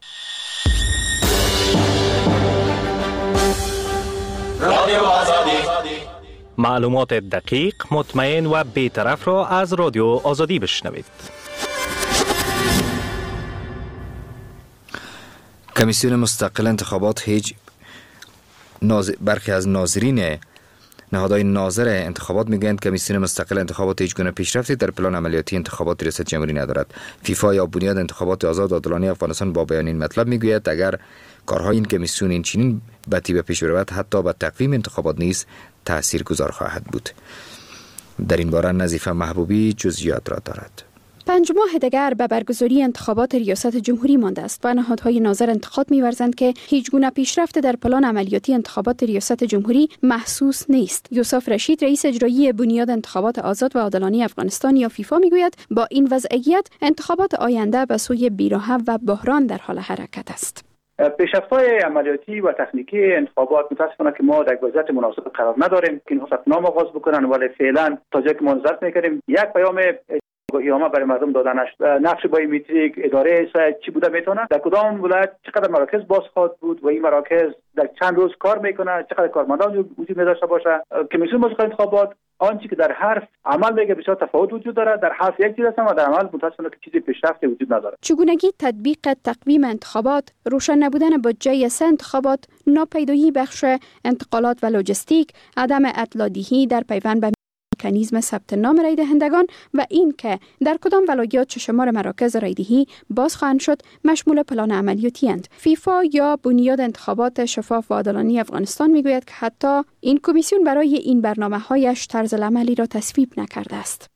رادیو آزادی، معلومات دقیق، مطمئن و بی‌طرف را از رادیو آزادی بشنوید. کمیسیون مستقل انتخابات هیچ ناز... برخی از ناظرین نهادهای ناظر انتخابات میگویند کمیسیون مستقل انتخابات هیچ گونه پیشرفتی در پلان عملیاتی انتخابات ریاست جمهوری ندارد. فیفا یا بنیاد انتخابات آزاد و عادلانه افغانستان با بیان این مطلب میگوید اگر کارهای این کمیسیون این چنین بتی به پیش برود حتی به تقویم انتخابات نیز تاثیرگذار خواهد بود. در این باره نظیفه محبوبی جزئیات را دارد. پنج ماه دیگر به برگزاری انتخابات ریاست جمهوری مانده است و نهادهای ناظر انتخابات می‌ورزند که هیچ گونه پیشرفت در پلان عملیاتی انتخابات ریاست جمهوری محسوس نیست. یوسف رشید رئیس اجرایی بنیاد انتخابات آزاد و عادلانه افغانستان یا فیفا میگوید با این وضعیت انتخابات آینده به سوی بی‌رحم و بحران در حال حرکت است. پیشرفت‌های عملیاتی و تکنیکی انتخابات متاسفانه که ما در وضعیت مناسب قرار نداریم که اینها نام آغاز بکنن، ولی فعلا تا جایی که ما نظارت می‌کنیم یک پیام گاهیامه برای مردم دادن نقش بایومتریک اداره چی بوده میتونه، در کدام ولایت چقدر مراکز باز خواهد بود و این مراکز در چند روز کار میکنه، چقدر کارمندان وجود داشته باشه. کمیسیون مستقل انتخابات آنچه که در حرف عمل میگه بسیار تفاوت وجود داره. در حرف یک چیز است و در عمل متاسفانه که چیزی پیشرفتی وجود نداره. چگونگی تطبیق تقویم انتخابات، روشن نبودن بودجه سه انتخابات، ناپیدایی بخش انتقالات و لوجستیک، عدم اطلاع‌دهی در پیوند به مکانیزم ثبت نام رای دهندگان و این که در کدام ولایات چه شمار مراکز رایدهی باز خواهند شد مشمول پلان عملیاتی اند. فیفا یا بنیاد انتخابات شفاف و عادلانه افغانستان میگوید که حتی این کمیسیون برای این برنامه‌هایش طرز عملی را تصویب نکرده است.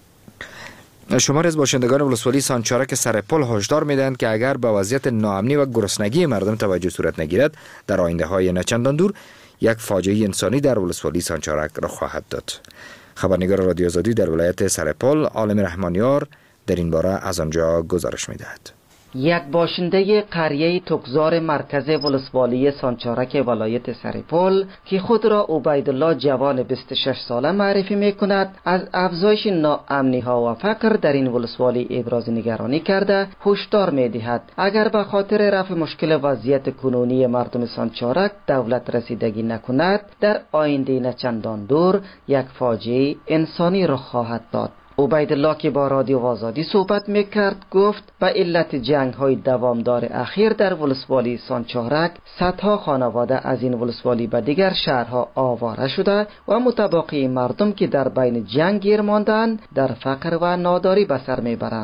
شماری از باشندگان ولسوالی سانچارک سرپل هشدار میدهند که اگر به وضعیت ناامنی و گرسنگی مردم توجه صورت نگیرد در آینده‌های نچندان دور یک فاجعه انسانی در ولسوالی سانچارک را خواهد داد. خبرنگار رادیو آزادی در ولایت سرپل عالم رحمانیار در این باره از آنجا گزارش می‌دهد. یک باشنده قریه تکزار مرکز ولسوالی سانچارک ولایت سرپل که خود را عبیدالله جوان بیست و شش ساله معرفی می‌کند، از افزایش ناامنی‌ها و فقر در این ولسوالی ابراز نگرانی کرده هشدار می‌دهد اگر به خاطر رفع مشکل وضعیت کنونی مردم سانچارک دولت رسیدگی نکند در آینده نچندان دور یک فاجعه انسانی رخ خواهد داد. عبیدالله که با رادیو آزادی صحبت میکرد گفت به علت جنگ های دوامدار اخیر در ولسوالی سانچارک صدها خانواده از این ولسوالی به دیگر شهرها آواره شده و متباقی مردم که در بین جنگ گیر ماندند در فقر و ناداری به سر میبرند.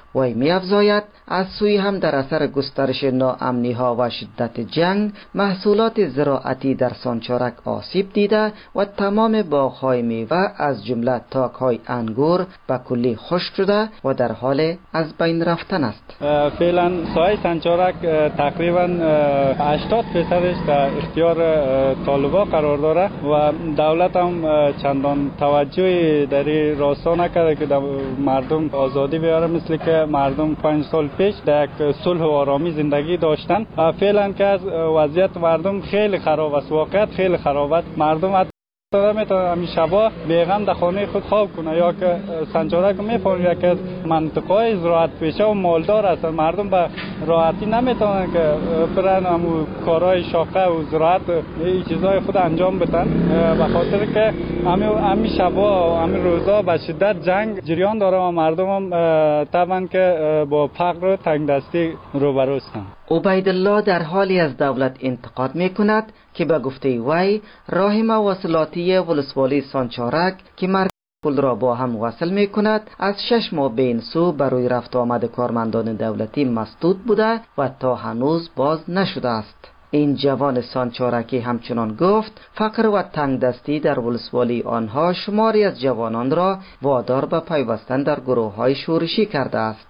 وی می افزاید از سوی هم در اثر گسترش ناامنی ها و شدت جنگ محصولات زراعتی در سانچارک آسیب دیده و تمام باغ‌های میوه از جمله تاک‌های انگور به کلی خشک شده و در حال از بین رفتن است. فعلا ساحه سانچارک تقریبا هشتاد درصدش در اختیار طالبان قرار داره و دولت هم چندان توجهی در این راستا نکرده که مردم آزادی بیاره، مثل که مردم پنج سال پیش در یک صلح و آرامی زندگی داشتن. فعلا که از وضعیت مردم خیلی خراب است، واقعیت خیلی خراب است. مردم نمیتونه همین شبا بیغم در خانه خود خواب کنه، یا که سانچارک میفهمه یکی از منطقه‌های زراعت پیشه و مالدار است. مردم به راحتی نمیتونن که برن همون کارهای شاقه و زراعت این چیزای خود انجام بدن، به خاطر که همین همین شبا و همین روزا به شدت جنگ جریان داره و مردم هم طبعا که با فقر و تنگدستی روبرو هستند. عبیدالله در حالی از دولت انتقاد میکند که به گفته وی راه مواصلاتی ولسوالی سانچارک که مرکز پل را با هم وصل میکند از شش ماه به این سو برای رفت آمد کارمندان دولتی مسدود بوده و تا هنوز باز نشده است. این جوان سانچارکی همچنان گفت فقر و تنگدستی در ولسوالی آنها شماری از جوانان را وادار به پیوستن در گروه‌های شورشی کرده است.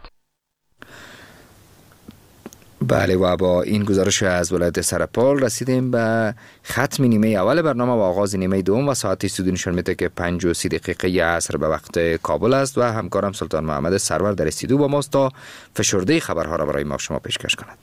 بله، و با این گزارش از ولایت سرپال رسیدیم به ختم نیمه اول برنامه و آغاز نیمه دوم و ساعت استودیو نشان میده که پنج و سی دقیقه عصر به وقت کابل است و همکارم سلطان محمد سرور در استودیو با ماست تا فشرده خبرها را برای ما شما پیشکش کند.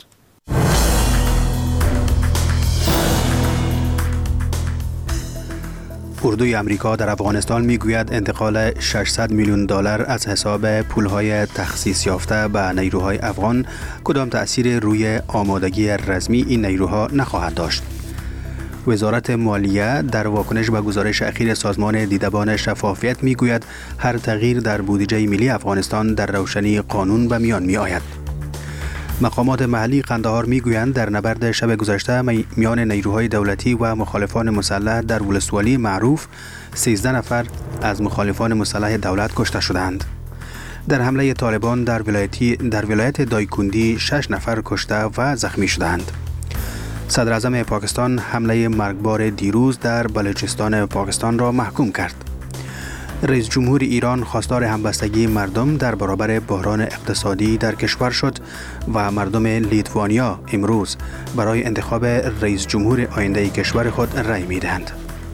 اردوی امریکا در افغانستان میگوید انتقال ششصد میلیون دلار از حساب پولهای تخصیص یافته به نیروهای افغان کدام تأثیر روی آمادگی رزمی این نیروها نخواهد داشت. وزارت مالیه در واکنش به گزارش اخیر سازمان دیدبان شفافیت میگوید هر تغییر در بودجه ملی افغانستان در روشنی قانون به میان می آید. مقامات محلی قندهار میگویند در نبرد شب گذشته میان نیروهای دولتی و مخالفان مسلح در ولسوالی معروف سیزده نفر از مخالفان مسلح دولت کشته شدند. در حمله طالبان در ولایتی در ولایت دایکندی شش نفر کشته و زخمی شدند. صدر اعظم پاکستان حمله مرگبار دیروز در بلوچستان پاکستان را محکوم کرد. رئیس جمهور ایران خواستار همبستگی مردم در برابر بحران اقتصادی در کشور شد و مردم لیتوانیا امروز برای انتخاب رئیس جمهور آینده کشور خود رأی می‌دهند.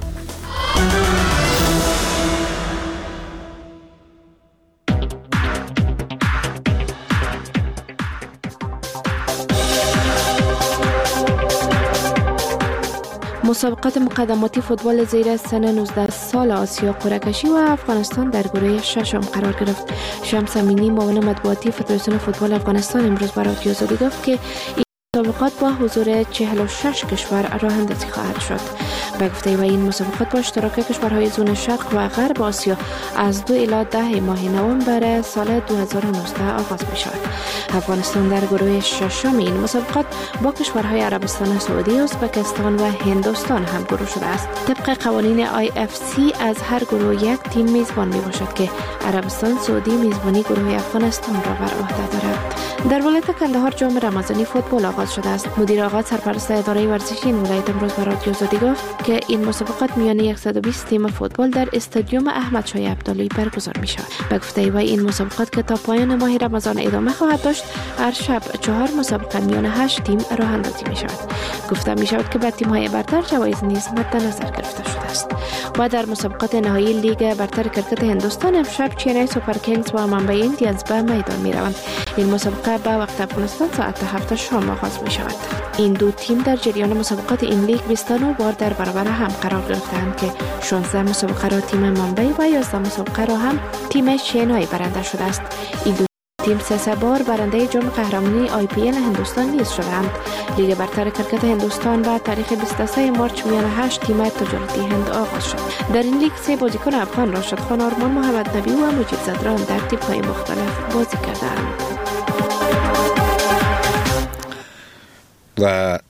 مسابقات مقدماتی فوتبال زیر سن نوزده سال آسیا قرعه کشی و افغانستان در گروه ششم قرار گرفت. شمس امینی معاون مطبوعاتی فدراسیون فوتبال افغانستان امروز به رادیو آزادی گفت که این مسابقات با حضور چهل و شش کشور راه اندازی خواهد شد. به گفته وی این مسابقات با اشتراک کشورهای زون شرق و غرب آسیا از دو الی ده ماه نوامبر سال دو هزار و نوزده آغاز می شود. افغانستان در گروه ششم این مسابقات با کشورهای عربستان سعودی، ازبکستان و هندوستان هم گروه شده است. طبق قوانین آی اف سی از هر گروه یک تیم میزبان می باشد که عربستان سعودی میزبانی گروه افغانستان را بر عهده دارد. در ولایت کندهار جام رمضانی فوتبال آغاز شده است. مدیر آغاز سرپرست اداره ورزشی این ولایت امروز به رادیو آزادی گفت که این مسابقات میان صد و بیست تیم فوتبال در استادیوم احمد شاه ابدالی برگزار می شود. به گفته وی این مسابقات که تا پایان ماه رمضان ادامه خواهد داشت، هر شب چهار مسابقه میان هشت تیم راه اندازی می شود. گفته می شود که به تیم های برتر جوایز نیز مد نظر گرفته شده است. و در مسابقات نهایی لیگ برتر کرکت هندوستان امشب چنئی سوپر کینگز و منبع ایندیانز به میدان می روند. این مسابقه به وقت افغانستان ساعت هفت شام آغاز می شود. این دو تیم در جریان مسابقات این لیگ بیست و نه بار در برابر هم قرار گرفتند که شانزده مسابقه را تیم منبع و یازده مسابقه را هم تیم چنئی برنده شده است. این دو تیم سه سه بار برنده جام قهرمانی آی پی ال هندوستان نیز شدند. لیگ برتر کرکت هندوستان با تاریخ بیست و سه مارچ میان هشت تیم تجارتی هند آغاز شد. در این لیگ سه بازیکن افغان راشد خان آرمان، محمد نبی و مجید زدران در تیم‌های مختلف بازی کردند. و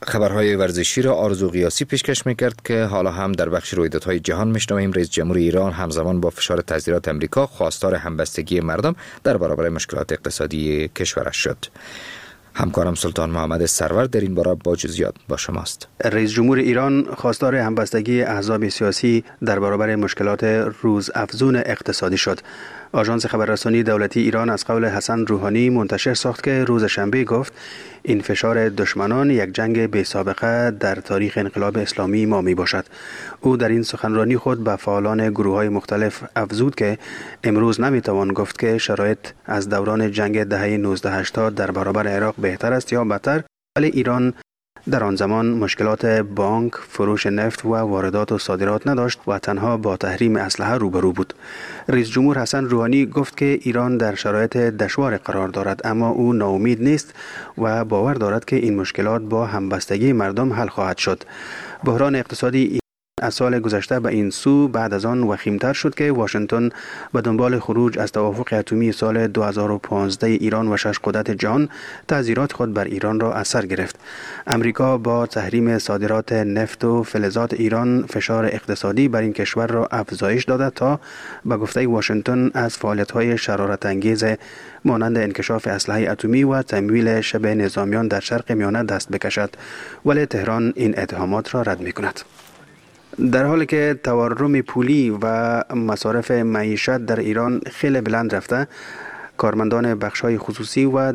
خبرهای ورزشی را آرزو قیاسی پیشکش میکرد که حالا هم در بخش رویدادهای جهان میشنویم. رئیس جمهور ایران همزمان با فشار تظاهرات امریکا خواستار همبستگی مردم در برابر مشکلات اقتصادی کشورش شد. همکارم سلطان محمد سرور در این باره با جزئیات با شماست. رئیس جمهور ایران خواستار همبستگی احزاب سیاسی در برابر مشکلات روزافزون اقتصادی شد. آژانس خبررسانی دولتی ایران از قول حسن روحانی منتشر ساخت که روز شنبه گفت این فشار دشمنان یک جنگ بی سابقه در تاریخ انقلاب اسلامی ما می باشد. او در این سخنرانی خود به فعالان گروه‌های مختلف افزود که امروز نمی توان گفت که شرایط از دوران جنگ دهه نوزده هشتاد در برابر عراق بهتر است یا بدتر، ولی ایران در آن زمان مشکلات بانک، فروش نفت و واردات و صادرات نداشت و تنها با تحریم اسلحه روبرو بود. رئیس جمهور حسن روحانی گفت که ایران در شرایط دشوار قرار دارد، اما او ناامید نیست و باور دارد که این مشکلات با همبستگی مردم حل خواهد شد. بحران اقتصادی از سال گذشته به این سو بعد از آن وخیمتر شد که واشنگتن به دنبال خروج از توافق اتمی سال دو هزار و پانزده ایران و شش قدرت جهان تعزیرات خود بر ایران را از سر گرفت. امریکا با تحریم صادرات نفت و فلزات ایران فشار اقتصادی بر این کشور را افزایش داده تا به گفته واشنگتن از فعالیت‌های شرارت انگیز مانند انکشاف اسلحه اتمی و تمویل شبه نظامیان در شرق میانه دست بکشد، ولی تهران این اتهامات را رد می‌کند. در حالی که تورم پولی و مصارف معیشت در ایران خیلی بلند رفته، کارمندان بخش‌های خصوصی و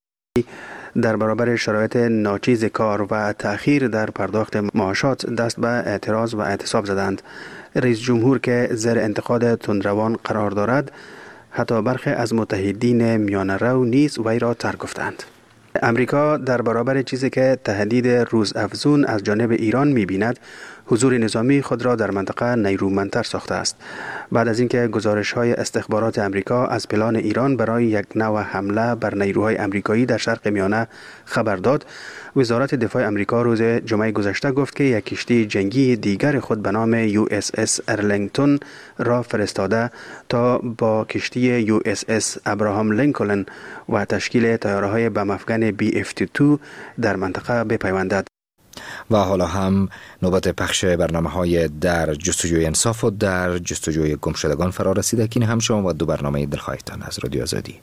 در برابر شرایط ناچیز کار و تأخیر در پرداخت معاشات دست به اعتراض و اعتصاب زدند. رئیس جمهور که زیر انتقاد تندروان قرار دارد، حتی برخی از متحدین میانه رو نیز وی را ترک گفتند. امریکا در برابر چیزی که تهدید روزافزون از جانب ایران می‌بیند، حضور نظامی خود را در منطقه نیرومندتر ساخته است. بعد از اینکه گزارش‌های استخبارات امریکا از پلان ایران برای یک نوع حمله بر نیروهای امریکایی در شرق میانه خبر داد، وزارت دفاع امریکا روز جمعه گذشته گفت که یک کشتی جنگی دیگر خود به نام یو اس اس ارلینگتون را فرستاده تا با کشتی یو اس اس ابراهام لینکلن و تشکیل طیاره‌های بم افغان بی اف دو در منطقه بپیوندد. و حالا هم نوبت پخش برنامه‌های در جستجوی انصاف و در جستجوی گمشدگان فرا رسیده که این هم شما و دو برنامه دلخواهتان از رادیو آزادی.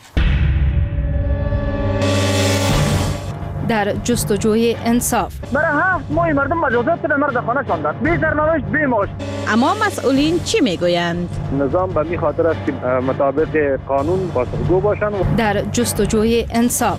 در جستجوی انصاف برای هفت ماه مردم مجازات به مرد خانه شاندند، بی سرنوشت بی معاش. اما مسئولین چی میگویند؟ نظام به می خاطر است که مطابق قانون پاسخگو باشند. در جستجوی انصاف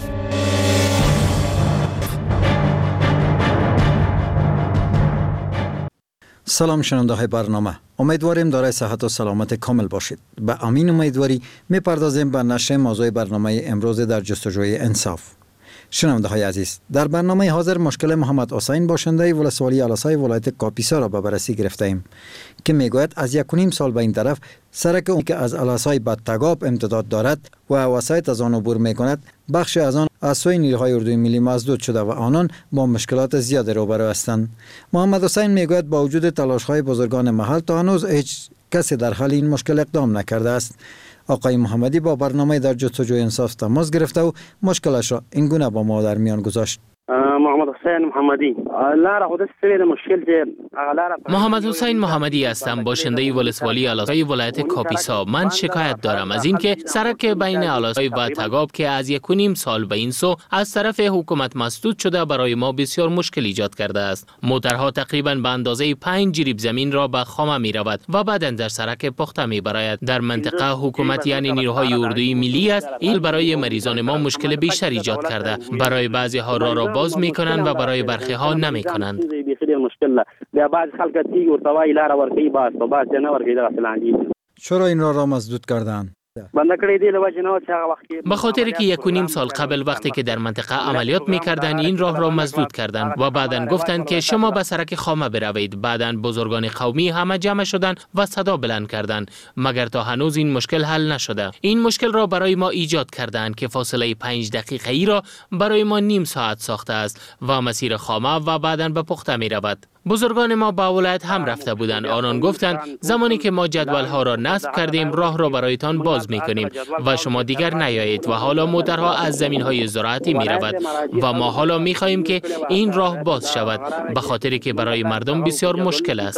سلام شنونده های برنامه، امیدواریم دارای صحت و سلامت کامل باشید. به امین امیدواری میپردازیم به نشر موضوع برنامه امروز در جستجوی انصاف. شنونده های عزیز، در برنامه حاضر مشکل محمد حسین باشنده ولسوالی الاسای ولایت کاپیسا را به بررسی گرفته ایم که میگوید از یک و نیم سال به این طرف سرک اون که از الاسای به تگاب امتداد دارد و وسایط از آن عبور میکند، بخش از آن از سوی نیروهای اردوی ملی مسدود شده و آنان با مشکلات زیاد روبرو هستند. محمد حسین میگوید با وجود تلاش‌های بزرگان محل تا هنوز هیچ کسی در حل این مشکل اقدام نکرده است. آقای محمدی با برنامه در جستجوی انصاف تماس گرفته و مشکلش را این گونه با ما در میان گذاشت. محمد حسین محمدی لاره خود سوی مشکل ده محمد حسین محمدی هستم، باشنده ولسوالی الاسای ولایت کاپیسا. من شکایت دارم از اینکه سرک بین الاسای و تگاب که از یک و نیم سال به این سو از طرف حکومت مسدود شده برای ما بسیار مشکل ایجاد کرده است. موترها تقریبا به اندازه پنج جریب زمین را به خامه می رود و بعدا در سرک پخته می براید. در منطقه حکومت یعنی نیروهای اردوی ملی است، این برای مریضان ما مشکل بیشتر ایجاد کرده. برای بعضی ها راه را باز می کنند و برای برخی ها نمی کنند. چرا این راه را مسدود کردند؟ به خاطر که یک و نیم سال قبل وقتی که در منطقه عملیات میکردند این راه را مسدود کردند و بعداً گفتند که شما به سرک خامه بروید. بعداً بزرگان قومی همه جمع شدند و صدا بلند کردند، مگر تا هنوز این مشکل حل نشده. این مشکل را برای ما ایجاد کردند که فاصله پنج دقیقه‌ای را برای ما نیم ساعت ساخته است و مسیر خامه و بعداً به پخته می رود. بزرگان ما با ولایت هم رفته بودند. آنان گفتند زمانی که ما جدول ها را نصب کردیم راه را برایتان باز می کنیم و شما دیگر نیایید و حالا موترها از زمین های زراعتی می رود و ما حالا می خواهیم که این راه باز شود به خاطری که برای مردم بسیار مشکل است.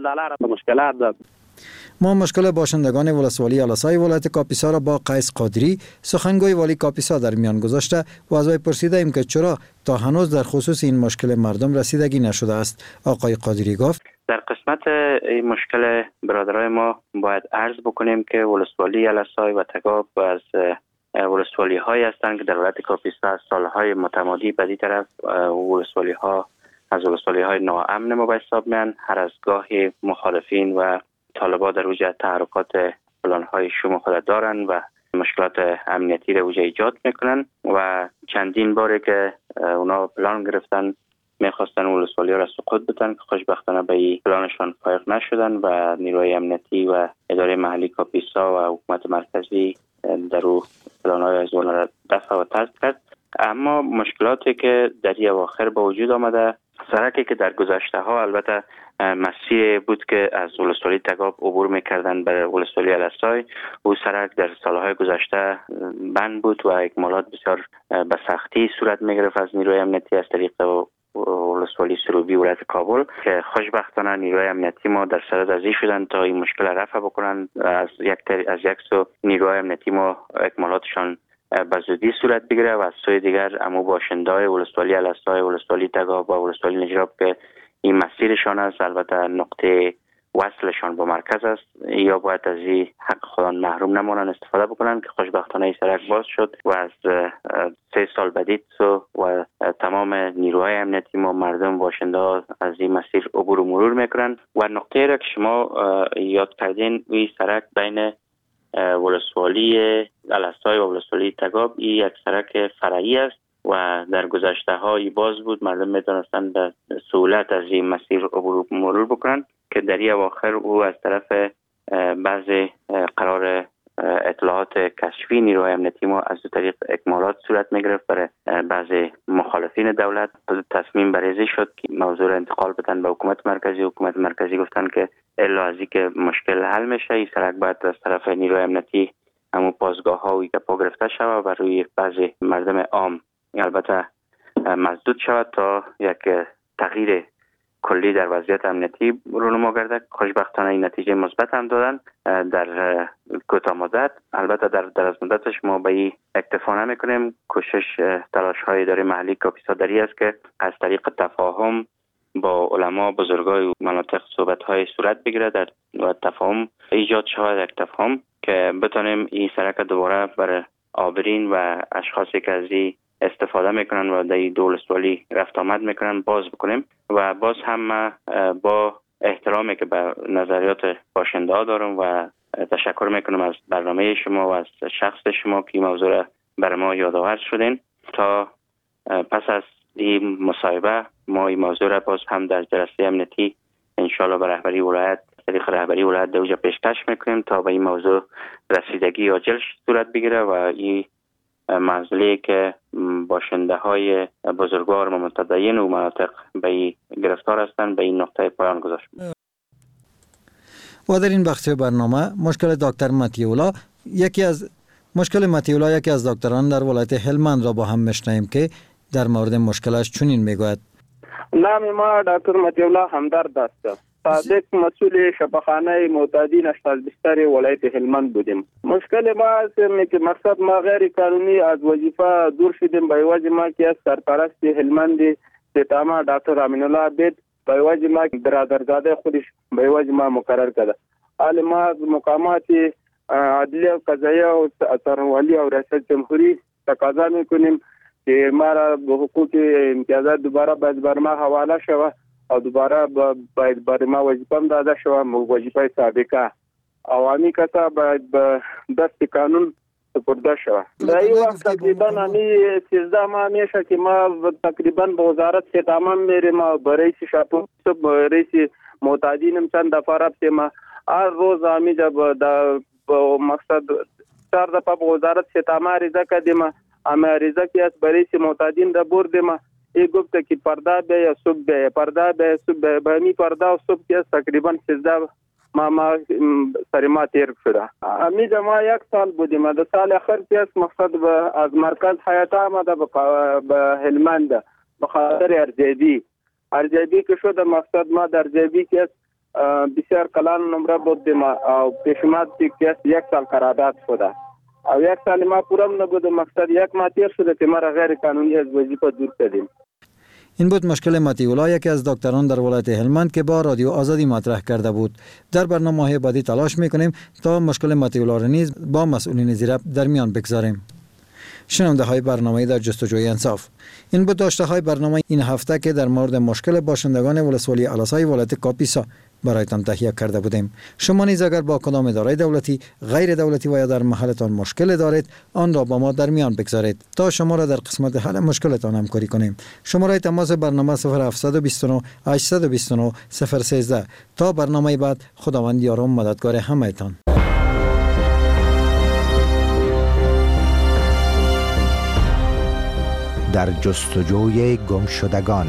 ما مشکل باشندگان ولسوالی الاسای ولایت کاپیسا را با قیس قادری سخنگوی والی کاپیسا در میان گذاشته و از وی پرسیده ایم که چرا تا هنوز در خصوص این مشکل مردم رسیدگی نشده است. آقای قادری گفت در قسمت این مشکل برادرای ما باید عرض بکنیم که ولسوالی الاسای و تگاب از ولسوالی های هستند که در ولایت کاپیسا از سالهای متمادی بدی طرف ولسوالی ها از ولسوالی های ناامن ما به حساب میان. هر از گاهی مخالفین و طالبان در وجه تحرکات پلان‌های شوم خود دارن و مشکلات امنیتی را وجه ایجاد میکنن و چندین باره که اونا پلان گرفتن میخواستن ولسوالی ها را سقوط بدن که خوشبختانه به این پلانشان فائق نشدن و نیروی امنیتی و اداره محلی کاپیسا و حکومت مرکزی در او پلان‌های از اونا را دفع و طرد کرد. اما مشکلاتی که در این اواخر به وجود آمده، سرکی که در گذشته ها البته مسیر بود که از ولسوالی تگاب عبور میکردن به ولسوالی الاسای، او سرک در سالهای گذشته بند بود و اکمالات بسیار به سختی صورت میگرفت از نیروی امنیتی از طریق ولسوالی سروبی ولایت کابل که خوشبختانه نیروی امنیتی ما در صدد از این شدن تا این مشکل رفع بکنن. از یک از یک سو نیروی امنیتی ما اکمالاتشان به زودی صورت بگیره و از سوی دیگر امو باشنده‌های ولسوالی الاسای، ولسوالی تگاب و ولسوالی نجراب که این مسیرشان است، البته نقطه وصلشان با مرکز است، یا باید از این حق خودان محروم نمانند استفاده بکنند که خوشبختانه این سرک باز شد و از سه سال بدید سو و تمام نیروهای امنیتی ما مردم باشنده از این مسیر عبور و مرور میکنند. و نقطه را که شما یاد کردین این سرک بین ولسوالی الاسای و ولسوالی تگاب این یک سرک فرعی است و در گذشته های باز بود، مردم میتونستند به سهولت از این مسیر عبور مرور بکنند که در این اواخر او از طرف بعضی قرار اطلاعات کشفی نیروهای امنیتی ما از طریق اکمالات صورت میگرفت برای بعضی مخالفین دولت. تصمیم بریزی شد که موضوع را انتقال بدن به حکومت مرکزی. حکومت مرکزی گفتن که الا از که مشکل حل میشه این سرک باید از طرف نیروهای امنیتی همون پاسگاه ها و پا گرفته شود و روی بعضی مردم عام البته مسدود شود تا یک تغییر کلی در وضعیت امنیتی رونما گردد. خوشبختانه این نتیجه مثبت هم دادن در کوتاه مدت. البته در دراز مدتش ما به این اکتفا نمیکنیم. کوشش تلاش های اداره محلی کاپیسا دری است که از طریق تفاهم با علما بزرگای مناطق صحبت های صورت بگیره در و تفاهم ایجاد شود، یک تفاهم که بتونیم این سرک دوباره بر آبرین و اشخاصی که از این استفاده میکنن و در دو ولسوالی رفت آمد میکنن باز بکنیم. و باز هم با احترامی که به نظریات باشنده ها دارم و تشکر میکنم از برنامه شما و از شخص شما که این موضوع را بر ما یادآور شدین. تا پس از این مصاحبه ما این موضوع را باز هم در جلسه امنیتی انشالله به رهبری ولایت طریق رهبری ولایت دوجه پیشکش میکنیم تا به این موضوع رسیدگی عاجل صورت بگیره و این مسئله که باشنده های بزرگوار و متدین و مناطق به این گرفتار هستند به این نقطه پایان گذاشت. و در این بخش برنامه مشکل دکتر متیولا یکی از مشکل متیولا یکی از دکتران در ولایت هلمند را با هم میشنویم که در مورد مشکلش چنین میگوید. نام ما دکتر متیولا همدرد است. سابق مسئول شفاخانه معتادین اشخاص بستر ولایت هلمند بودیم. مشکل ما است که مقصد ما غیر قانونی از وظیفه دور شدیم. به وجه ما که سرپرست هلمند ستاما دکتر امین الله عبید به وجه ما برادرزاده خودش به وجه ما مقرر کرده. حال ما از مقامات عدلیه و قضاییه و څارنوالي او ریاست جمهوری تقاضا میکنیم که ما را به حقوق امتیازات دوباره باید بر ما حواله شود او دوباره باید بر ما وظیفه هم داده شود. وظیفه سابقه عوامی کسا باید به دست قانون سپرده شود. در این وقت تقریبا همی سیزده ماه میشه که ما تقریبا به وزارت ستامم میریم و به رئیس شاپور به رئیس معتادینم چند دفعه رفتیم. هر روز همی به مقصد چهار دفعه به وزارت ستامه عریضه کردیم. اما عریضه که از به رئیس معتادین را بردیم ای گفته که پرده به صبح به پرده به صبح به می پرده و صبح که تقریبا سیزده ما ما سر ما تیر شده. امید ما یک سال بودیم. در سال آخر که مقصد به از مرکز حیات آمده به هلمند به خاطر ارجبی ارجبی که شده. مقصد ما در ارجبی که بسیار کلان نمره بودیم و پیشمات که یک سال قرارداد شده و یک سال ما پورم نبود. مقصد یک ماه تیر شده که ما را غیر قانونی از وظیفه دور کردیم. این بود مشکل مطیع الله، یکی از دکتران در ولایت هلمند که با رادیو آزادی مطرح کرده بود. در برنامه‌های بعدی تلاش میکنیم تا مشکل مطیع الله را نیز با مسئولین زیرب در میان بگذاریم. شنونده های برنامه در جستجوی انصاف، این بود داشته های برنامه این هفته که در مورد مشکل باشندگان ولسوالی الاسای ولایت کاپیسا برایتان تهیه کرده بودیم. شما نیز اگر با کدام اداره دولتی، غیر دولتی و یا در محلتان مشکل دارید، آن را با ما در میان بگذارید تا شما را در قسمت حل مشکلتان همکاری کنیم. شماره تماس برنامه صفر هفت دو نه هشت دو نه صفر یک سه. تا برنامه بعد، خداوند یار و مددگار همه‌تان. در جستجوی گمشدگان.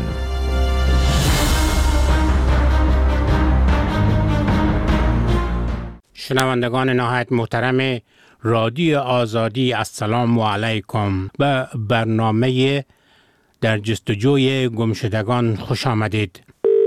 شنوندگان نهایت محترم رادیو آزادی، السلام علیکم. به برنامه در جستجوی گمشدگان خوش آمدید.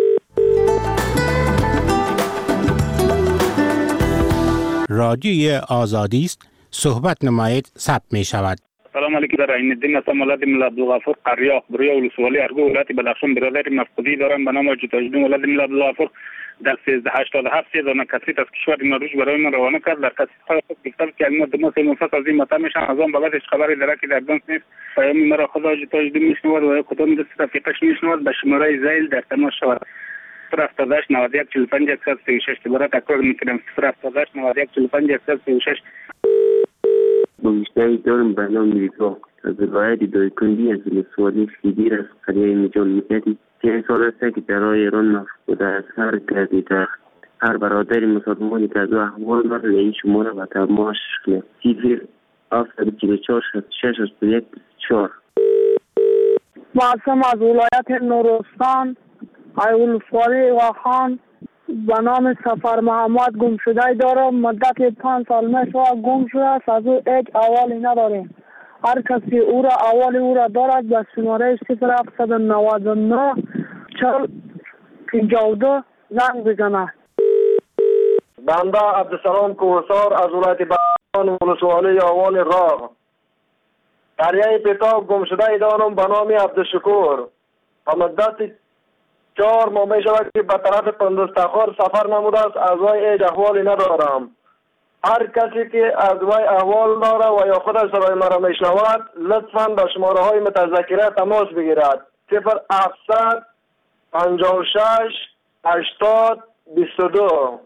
رادیو آزادی است، صحبت نمایید ثبت می شود. سلام علیکم. در عین الدین هستم. ولایت ملا عبدالغفور قریه بریا ولسوالی ارگو ولایت بدخشان برادر مفقودی دارم به نام جوتاجدین ولایت ملا عبدالغفور. در سیزده هشتاد و هفت سیزان کسیت از کشور نروژ برای من روانه کرد. در کسیت‌های خود گفتم که علمات دماغ منفصل از این مطلب میشن. از آن بابتش خبری داره که در دانس نیست. پیامی مرا خدا جوتاجدین میشنود و کدام دست رفیقش میشنود به شماره زیل در تماس شود. صفر هفتاد و هشت نود و یک چهل و پنج صد و سی و شش. دوباره تکرار میکنم. صفر هفتاد و هشت نود و یک چهل و پنج صد و سی و شش. بمشتری دارم برنامه میریزا از ولایت دایکندی از ولسوالی شیدیر از قریه میجان میکردی که سال است که در راه ایران مفقوده از هر کردی در هر برادری مسلمانی که از او احوال داره این شماره و تماش که صفر هفت چهل و چهار شصت و شش هشتاد و یک چهار. معصوم از ولایت نورستان ای ولسوالی واخان به نام سفر محمد گم شده دارم. مدت پنج سال میشه گم شده است. از او هیچ احوالی نداریم. هر کسی او را احوال او را دارد به شماره صفر هفت نه نه چهل پنجاه و دو زنگ بزنه. بنده عبدالسلام کوهسار از ولایت بدخشان ولسوالی احوال راه قریه پتاب گم شده دارم به نام عبدالشکور. و مدت چهار ماه می شود که به طرف پندستخور سفر نموده است. از وی هیچ احوالی ندارم. هر کسی که از وی احوال داره و یا خودش صدای مرا می شنود لطفاً به شماره های متذکره تماس بگیرد. صفر هفتصد پنجاه و شش هشتاد بیست و دو.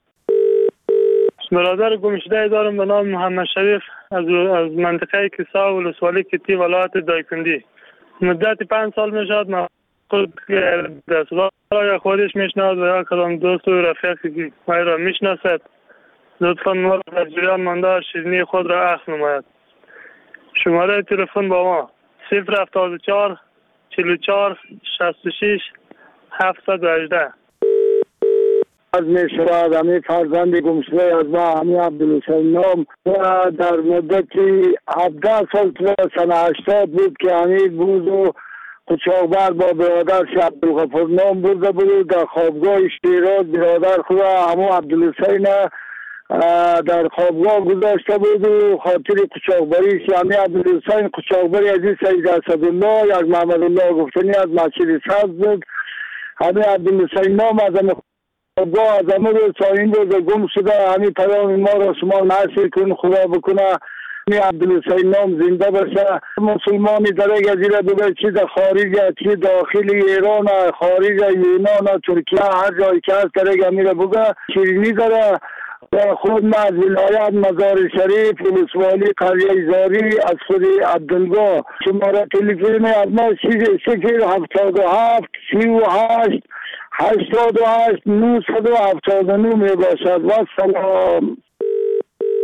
برادر گمشده دارم به نام محمد شریف از از منطقه کیسا ولسوالی کتی ولایت دایکندی. مدت پنج سال می شود ما خود در صدا یا خودش میشنود و یا کدام دوست و رفیقی که ما را میشناسد لطفاً ما را در جریان مانده شیرینی خود را اخذ نماید. شماره تلفن با ما صفر هفتاد و چهار چهل و چهار شصت و شش هفتصد و هجده. از می شود همی فرزند گمشده از ما همی عبدالحسین نام و در مدتی هفده سال تو سنه هشتاد بود که همی بود و قچاقبر با برادرش عبدالغفور نام برده بود در خوابگاه شیراز. برادر خود همو عبدالحسین در خوابگاه گذاشته بود و خاطر قچاقبریش یعنی عبدالحسین قچاقبری از این سید اسدالله یک محمد الله گفتنی از مسجد سبز بود. همین عبدالحسین نام از همه خوابگاه از همه روز تا این روز گم شده. همین پیام ما را شما نشر کن خدا بکنه عبدالحسین نام زنده باشه. مسلمانی در یک جزیره بگه چی در خارج چی داخل ایران خارج یونان ترکیه هر جایی که هست در یک امیره بگه شیرینی داره. خود ما از ولایت مزار شریف ولسوالی قریه زاری از خود عبدالگاه شماره تلفن از ما صفر هفتاد و هفت سی و هشت هشتاد و هشت نهصد و هفتاد و نه می باشد. و سلام.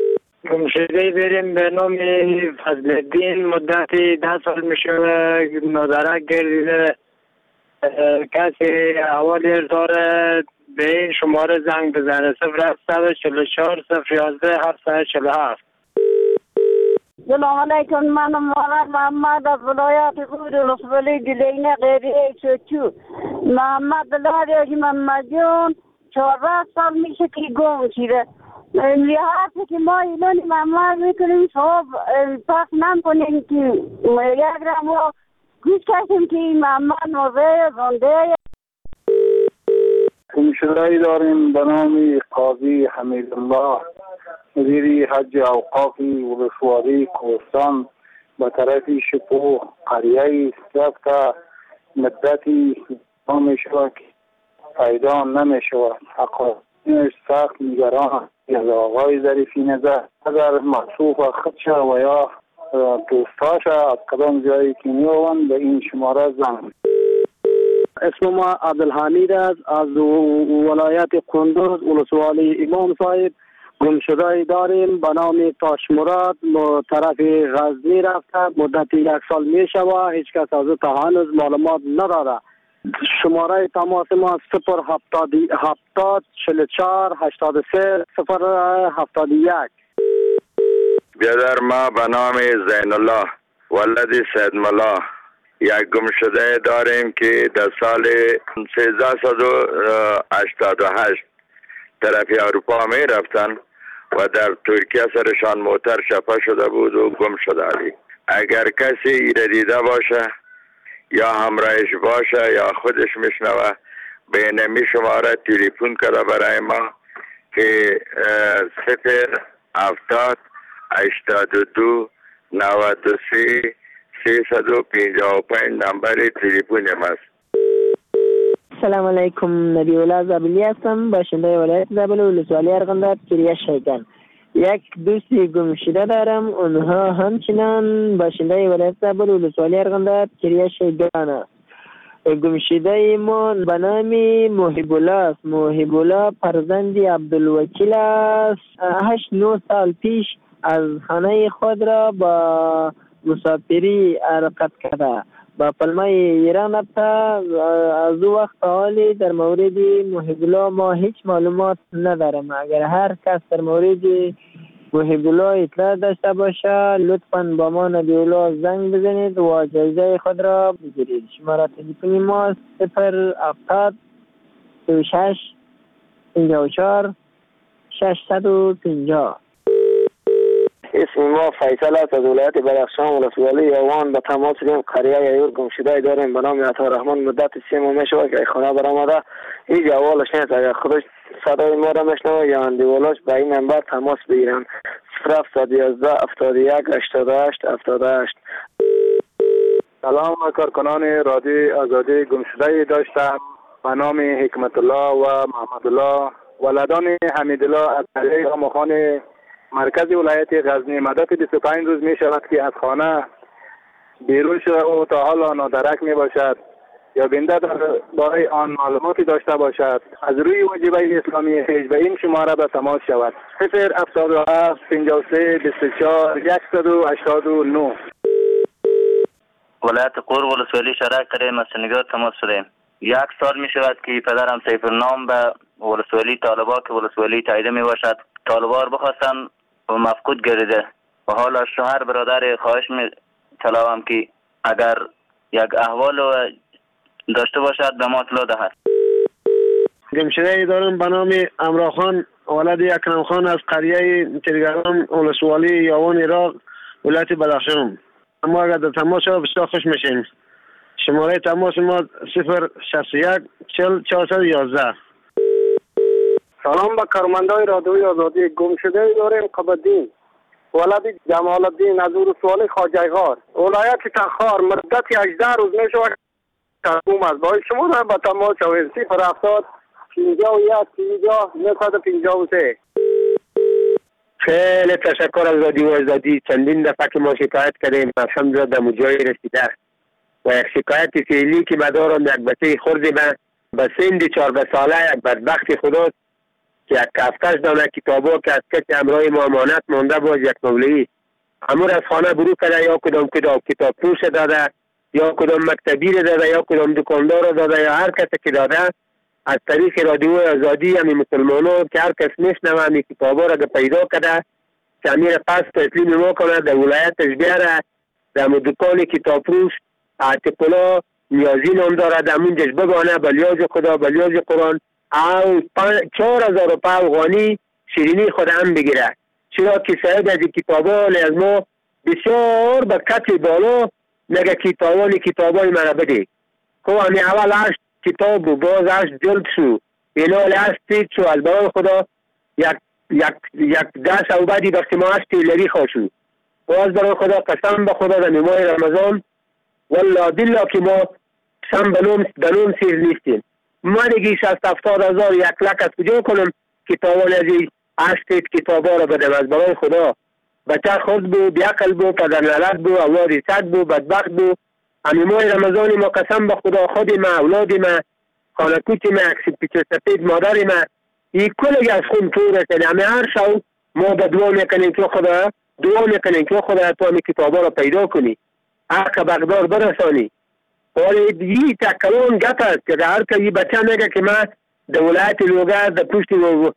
گمشده بریم به نام فضل‌الدین، مدت ده سال میشه مدرک گردیده. کسی احوالی داره به این شماره زنگ بزنه صفر هفت چهار چهار صفر یازده هفت چهار هفت. سلام علیکم، من محمد محمد از ولایت خود رسولی گلینه غیری چوچو. محمد دلاریاجی محمد جون چهارده سال میشه که گم شده. لحاظی که ما ایلانی محمد میکنیم صحب پاک نم کنیم که یک رمو گوش کشیم که محمد موضع زنده. گمشده‌ای داریم به نام قاضی حمید الله، مدیری حج اوقافی ولسوالی کوهستان به طرف شپو قریه است که مدتی نمی شود که پیدا نمی شود. حقایقش سخت نگران از آقای ظریفی نظر اگر مخصوص خود شد و یا دوستاش از کدام جایی که میوان به این شماره زنگ. اسم ما عبدالحمید است، از ولایت قندوز ولسوالی امام صاحب. گمشده‌ای داریم به نام تاش مراد، طرف غزنی رفته، مدت یک سال می شود، هیچ کس از او تا هنوز معلومات نداره. شماره تماس ما صفر هفتاد هفتاد چهل چهار هشتاد و سه صفر هفتاد یک. بیادر ما به نام زین الله ولد سید ملا یک گمشده داریم که در سال سیزده و هشتاد و هشت طرف اروپا می رفتن و در ترکیه سرشان موتر شفه شده بود و گم شده علی. اگر کسی ایره دیده باشه یا همراهش باشه یا خودش میشنوه به نمی شماره تلفن کرده برای ما که صفر هفتاد هشتاد و دو نود و سه سیصد و پنجاه و پنج نمبر تلفن ماست. سلام علیکم، نبی الله زابلی هستم، باشنده ولایت زابل ولسوالی ارغنداب کریه شیطان. یک دوستی گمشده دارم، اونها همچنان باشنده ولایت زابل ولسوالی ارغنداب کریه شیطان است. گمشده ما به نام محب الله است. محب الله فرزند عبدالوکیل است. هشت نه سال پیش از خانه خود را با مسافری حرکت کرده، با پلمه ایران رفته. از او وقت حالی در مورد محب الله ما هیچ معلومات ندارم. اگر هر کس در مورد محب الله اطلاع داشته باشه لطفاً با ما نبی الله زنگ بزنید و جایزه خود را بگیرید. شماره تلفن ما صفر هفتاد دو شش پنجاه و چهار ششصد و پنجاه. اسم ما فیصل است، از ولایت بدخشان ولسوالی یوان. به تماس داریم قریه یور گمشده داریم به نام عطارحمان، مدت سه ماه میشه که خانه برآمده، هیچ احوالش نیست. اگر خودش صدای ما را میشنوه یا اندیولاش به این نمبر تماس بگیرن صفر هفتصد و یازده هفتاد و یک هشتاد و هشت هفتاد و هشت. سلام کارکنان رادیو آزادی. گمشده داشتم به نام حکمت الله و محمد الله ولدان حمید الله از قریه آموخان مرکز ولایت غزنی. مدت بیست و پنج روز می شود که از خانه بیرون شده و تا حالا نادرک می باشد یا بنده برای آن معلوماتی داشته باشد از روی واجبه اسلامی خیش به این شماره به تماس شود صفر هفتاد و هفت پنجاه و سه بیست و چهار صد و هشتاد و نه. ولایت قور ولسوالی شهر کره مسنگار تماس شده. یک سال می شود که پدرم سیف النام به ولسوالی طالبا که ولسوالی تاییده می باشد طالبا بخواستن و مفقود گردیده و حالا شوهر برادر خواهش می طلبم که اگر یک احوال داشته باشد به ما اطلاع دهد. گمشده ای دارم به نام امرا خان ولد اکرم خان از قریه تلگرام ولسوالی یاوان عراق ولایت بدخشان. اما اگر در تماس شد بسیار خوش میشیم. شماره تماس ما صفر شصت و یک چهل چهارصد و یازده. سلام به کارمندای رادیوی آزادی. گمشده ای داریم قبدین ولد جمال الدین از ولسوالی خواجه‌غار ولایت تخار. مدت هجده روز میشود تقوم از باید شما در به تماس شوید صفر هفتاد پنجاه و یک پنجاه نهصد و پنجاه و سه. خیلی تشکر از رادیو آزادی. چندین دفعه که ما شکایت کردیم الحمدلله در مجای رسیده و یک شکایت فعلی که ما دارم یک بچه خرد من به سن چهارده ساله یک بدبخت خدا که یک هفتش دانه کتاب ها که از کسی همراه ما امانت مانده باز یک مولوی امور از خانه برو کرده یا کدام کتاب کتاب فروش داده یا کدام مکتبی داده یا کدام دکاندار داده یا هر کسی که داده از طریق رادیو آزادی همی مسلمانان که هر کس میشنوه همی کتاب ها را پیدا کرده که امیر پس تسلیم ما کنه در ولایتش بیاره در دکان کتاب فروش عتیق‌الله نیازی نام داره در منجش بگانه بلیاز خدا بلیاز قرآن او چهار هزار روپه افغانی شیرینی خود هم بگیره. چرا که صاحب از کتابان از ما بسیار به قطع بالا نگه کتابان کتابان مرا بده. خب همی اول هشت کتاب و باز هشت جلد شو اینا هشت تید شو از برای خدا یک یک یک دست او بعدی وقتی ما هشت تیلری خواشو باز برای خدا قسم به خدا در نمای رمضان والله دلا که ما سم بنوم بنوم سیز نیستیم. ما دیگه شصت هفتاد هزار یک لک از کجا کنم کتابان از این هشت کتاب ها را بدم از برای خدا. بچه خود بو بیاقل بو پدر نلد بو اولادی صد بو بدبخت بو همی ماه رمضان ما قسم به خدا خود ما اولادی ما خانکوتی ما اکسی پیچه سپید مادری ما این کلگی از خون تو رسید. همی هر شو ما به دعا میکنیم که خدا دعا میکنیم که خدا تو همی کتاب ها را پیدا کنی حق بغدار برسانی. ولی یه تکلون گپ است که در هر که بچه میگه که من در ولایت لوگر در پشت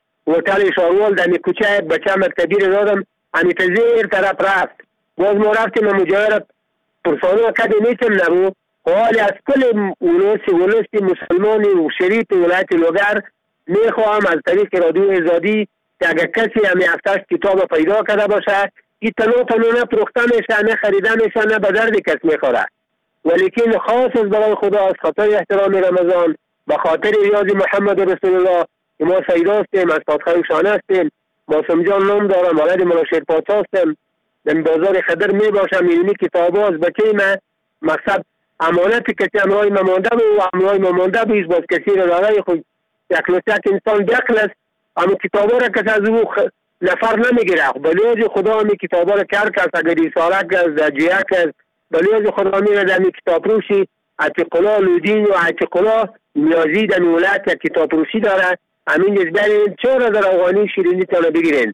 وطال شاروال در کوچه بچه مکتبی رو دادم همی تزیر طرف رفت باز ما رفتیم مجاورت پرسانو کده نیتم نبو. ولی از کل ولوسی ولوسی مسلمانی و شریف ولایت لوگر میخواهم از طریق رادیو آزادی که اگر کسی همی هفتش کتاب پیدا کرده باشه این تنو تنو نه پروخته میشه نه خریده میشه نه به درد کس میخوره. ولیکن خاص از برای خدا از خاطر احترام رمضان به خاطر ریاض محمد رسول الله ما سید هستیم از پادخای شانه هستیم ما سمجان نام دارم ولد ملا شیرپاچ هستم در بازار خدر می باشم میبینی کتاب ها از بچه ما مقصد امانت کسی امرای ممانده بو و امرای ممانده بو باز کسی را داره خود یک لسیت انسان بیقلست اما کتاب ها را کسی از او خ... نفر نمیگیره. بلیاز خدا همی کتاب ها را کر کس اگر ایساره کس در جیه کس بلیاز خدا میره در همی کتاب روشی عتیق‌الله لودین و عتیق‌الله نیازی در ولایت یک کتاب روشی داره همین جزبرین چهار هزار افغانی شیرینی تانو بگیرین.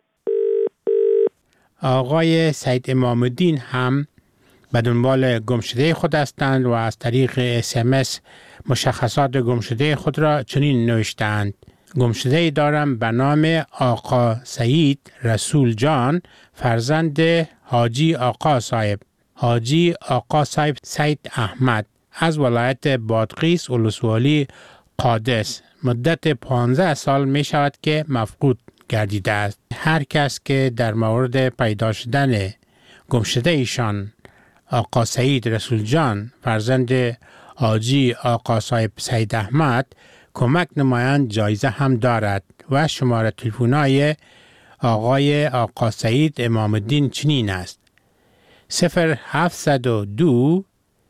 آقای سید امام الدین هم به دنبال گمشده خود هستند و از طریق اس ام اس مشخصات گمشده خود را چنین نوشتند: گمشده دارم به نام آقا سید رسول جان فرزند حاجی آقا صاحب حاجی آقا صاحب سید احمد از ولایت بادغیس ولسوالی قادس. مدت پانزده سال می شود که مفقود گردیده است. هر کس که در مورد پیدا شدن گمشده ایشان آقا سید رسول جان فرزند حاجی آقا صاحب سید احمد کمک نمایند جایزه هم دارد و شماره تلفن‌های آقای آقا سید امام الدین چنین است: صفر هفتصد و دو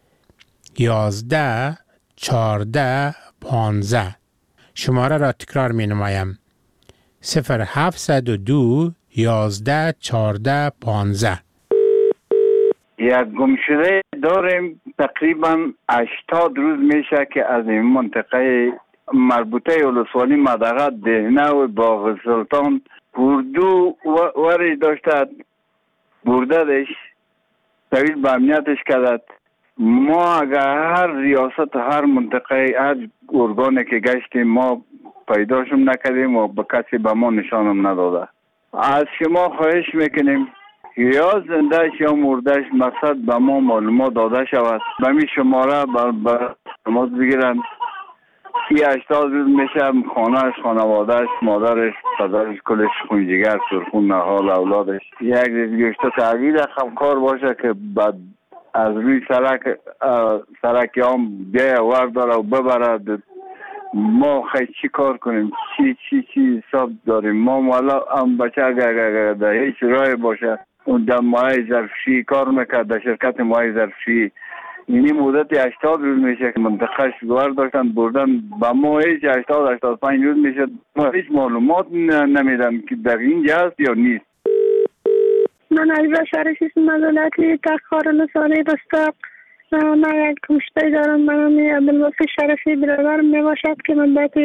یازده چارده پانزده. شماره را تکرار می نمایم: صفر هفتصد و دو یازده چارده پانزده. یک گمشده داریم تقریبا هشتاد روز میشه که از این منطقه مربوطه ولسوالی مدغه دهنه و باغ سلطان اردو ورش داشته بردهش طویل به امنیتش کردد. ما اگر هر ریاست هر منطقه هر ارگانه که گشتیم ما پیداشم نکردیم و به کسی به ما نشانم نداده. از شما خواهش میکنیم یا زندهش یا مردهش مقصد به ما معلومات داده شود. به می شماره بر تماس بگیرن. سی هشتاد روز میشه خانهش خانوادهش مادرش پدرش کلش خونجیگر سرخون نهال اولادش یک گشته تغییر خمکار باشه که بعد از روی سرک سرکی هم بیای ورداره و ببرد. ما خیلی چی کار کنیم چی چی چی حساب داریم. ما مولا هم بچه اگر در هیچ رای باشه اون در ماه ظرفشی کار میکرد در شرکت ماه ظرفشی اینی مدت هشتاد روز میشه که منطقه شگوار داشتن بردن با ما هیچ هشتاد هشتاد پنج روز میشه ما هیچ معلومات نمیدن که در اینجا هست یا نیست. من عزیزا شرفی اسم مدولتی تخار لسانه بستق. من یک گمشده دارم به نام عبدالوفی شرفی برادرم میباشد که مدت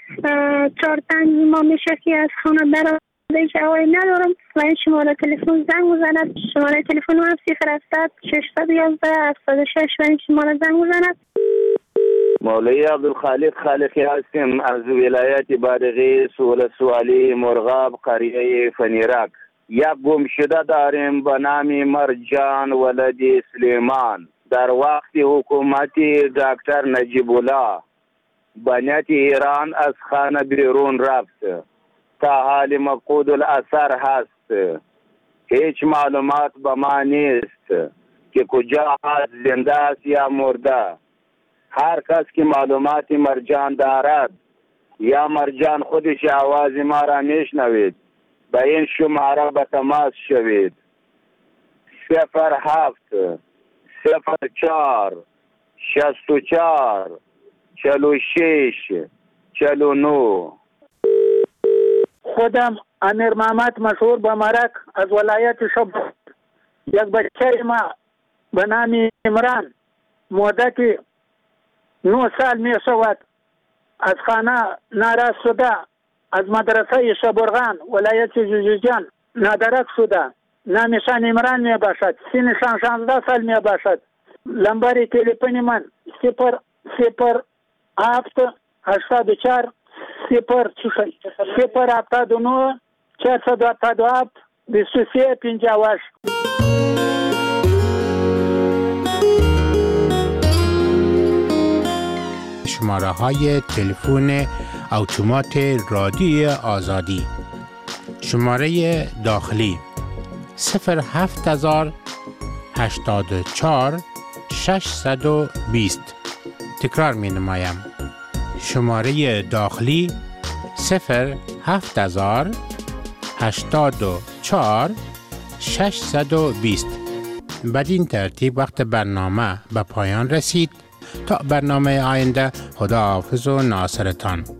چهار پنج ماه میشه که از خانه برای که آقای ندارم و این شماره تلفن زنگ میزند. شماره تلفن هم صفر هفتاد ششصد و یازده هفتاد و شش و این شماره زنگ میزند. مولوی عبدالخالق خالقی هستیم از ولایت بادغیس ولسوالی مرغاب قریه فنیرک. یک گمشده داریم به نام مرجان ولد سلیمان. در وقت حکومتی دکتر نجیب الله بنیت ایران از خانه بیرون رفت. تا حال مفقود الاثر هست. هیچ معلومات به ما نیست که کجا هست، زنده است یا مرده. هر کس که معلومات مرجان دارد یا مرجان خودش آواز ما را میشنوید به این شماره به تماس شوید. صفر هفت صفر چار شست و چار چلو شش چلو نو. خودم امیر محمد مشهور به مرک از ولایت شبرغان. یک بچه ما به نام عمران مدتی نه سال می شود از خانه ناراض شده، از مدرسه شبرغان ولایت جوزجان نادرک شده. نامشان عمران می باشد. سنشان شانزده سال می باشد. لمبر تلفن من صفر صفر هفت هشتاد و چهار صفر صفر هفتاد و نه چهارصد و هفتاد و هفت بیست و سه پنجاه و هشت. شماره های تلفن اتومات رادیوی آزادی. شماره داخلی صفر هفت هزار هشتاد و چهار ششصد و بیست. تکرار می نمایم. شماره داخلی صفر هفت هزار هشتاد و چهار ششصد و بیست. بدین ترتیب وقت برنامه به پایان رسید. تا برنامه آینده خداحافظ و ناصرتان.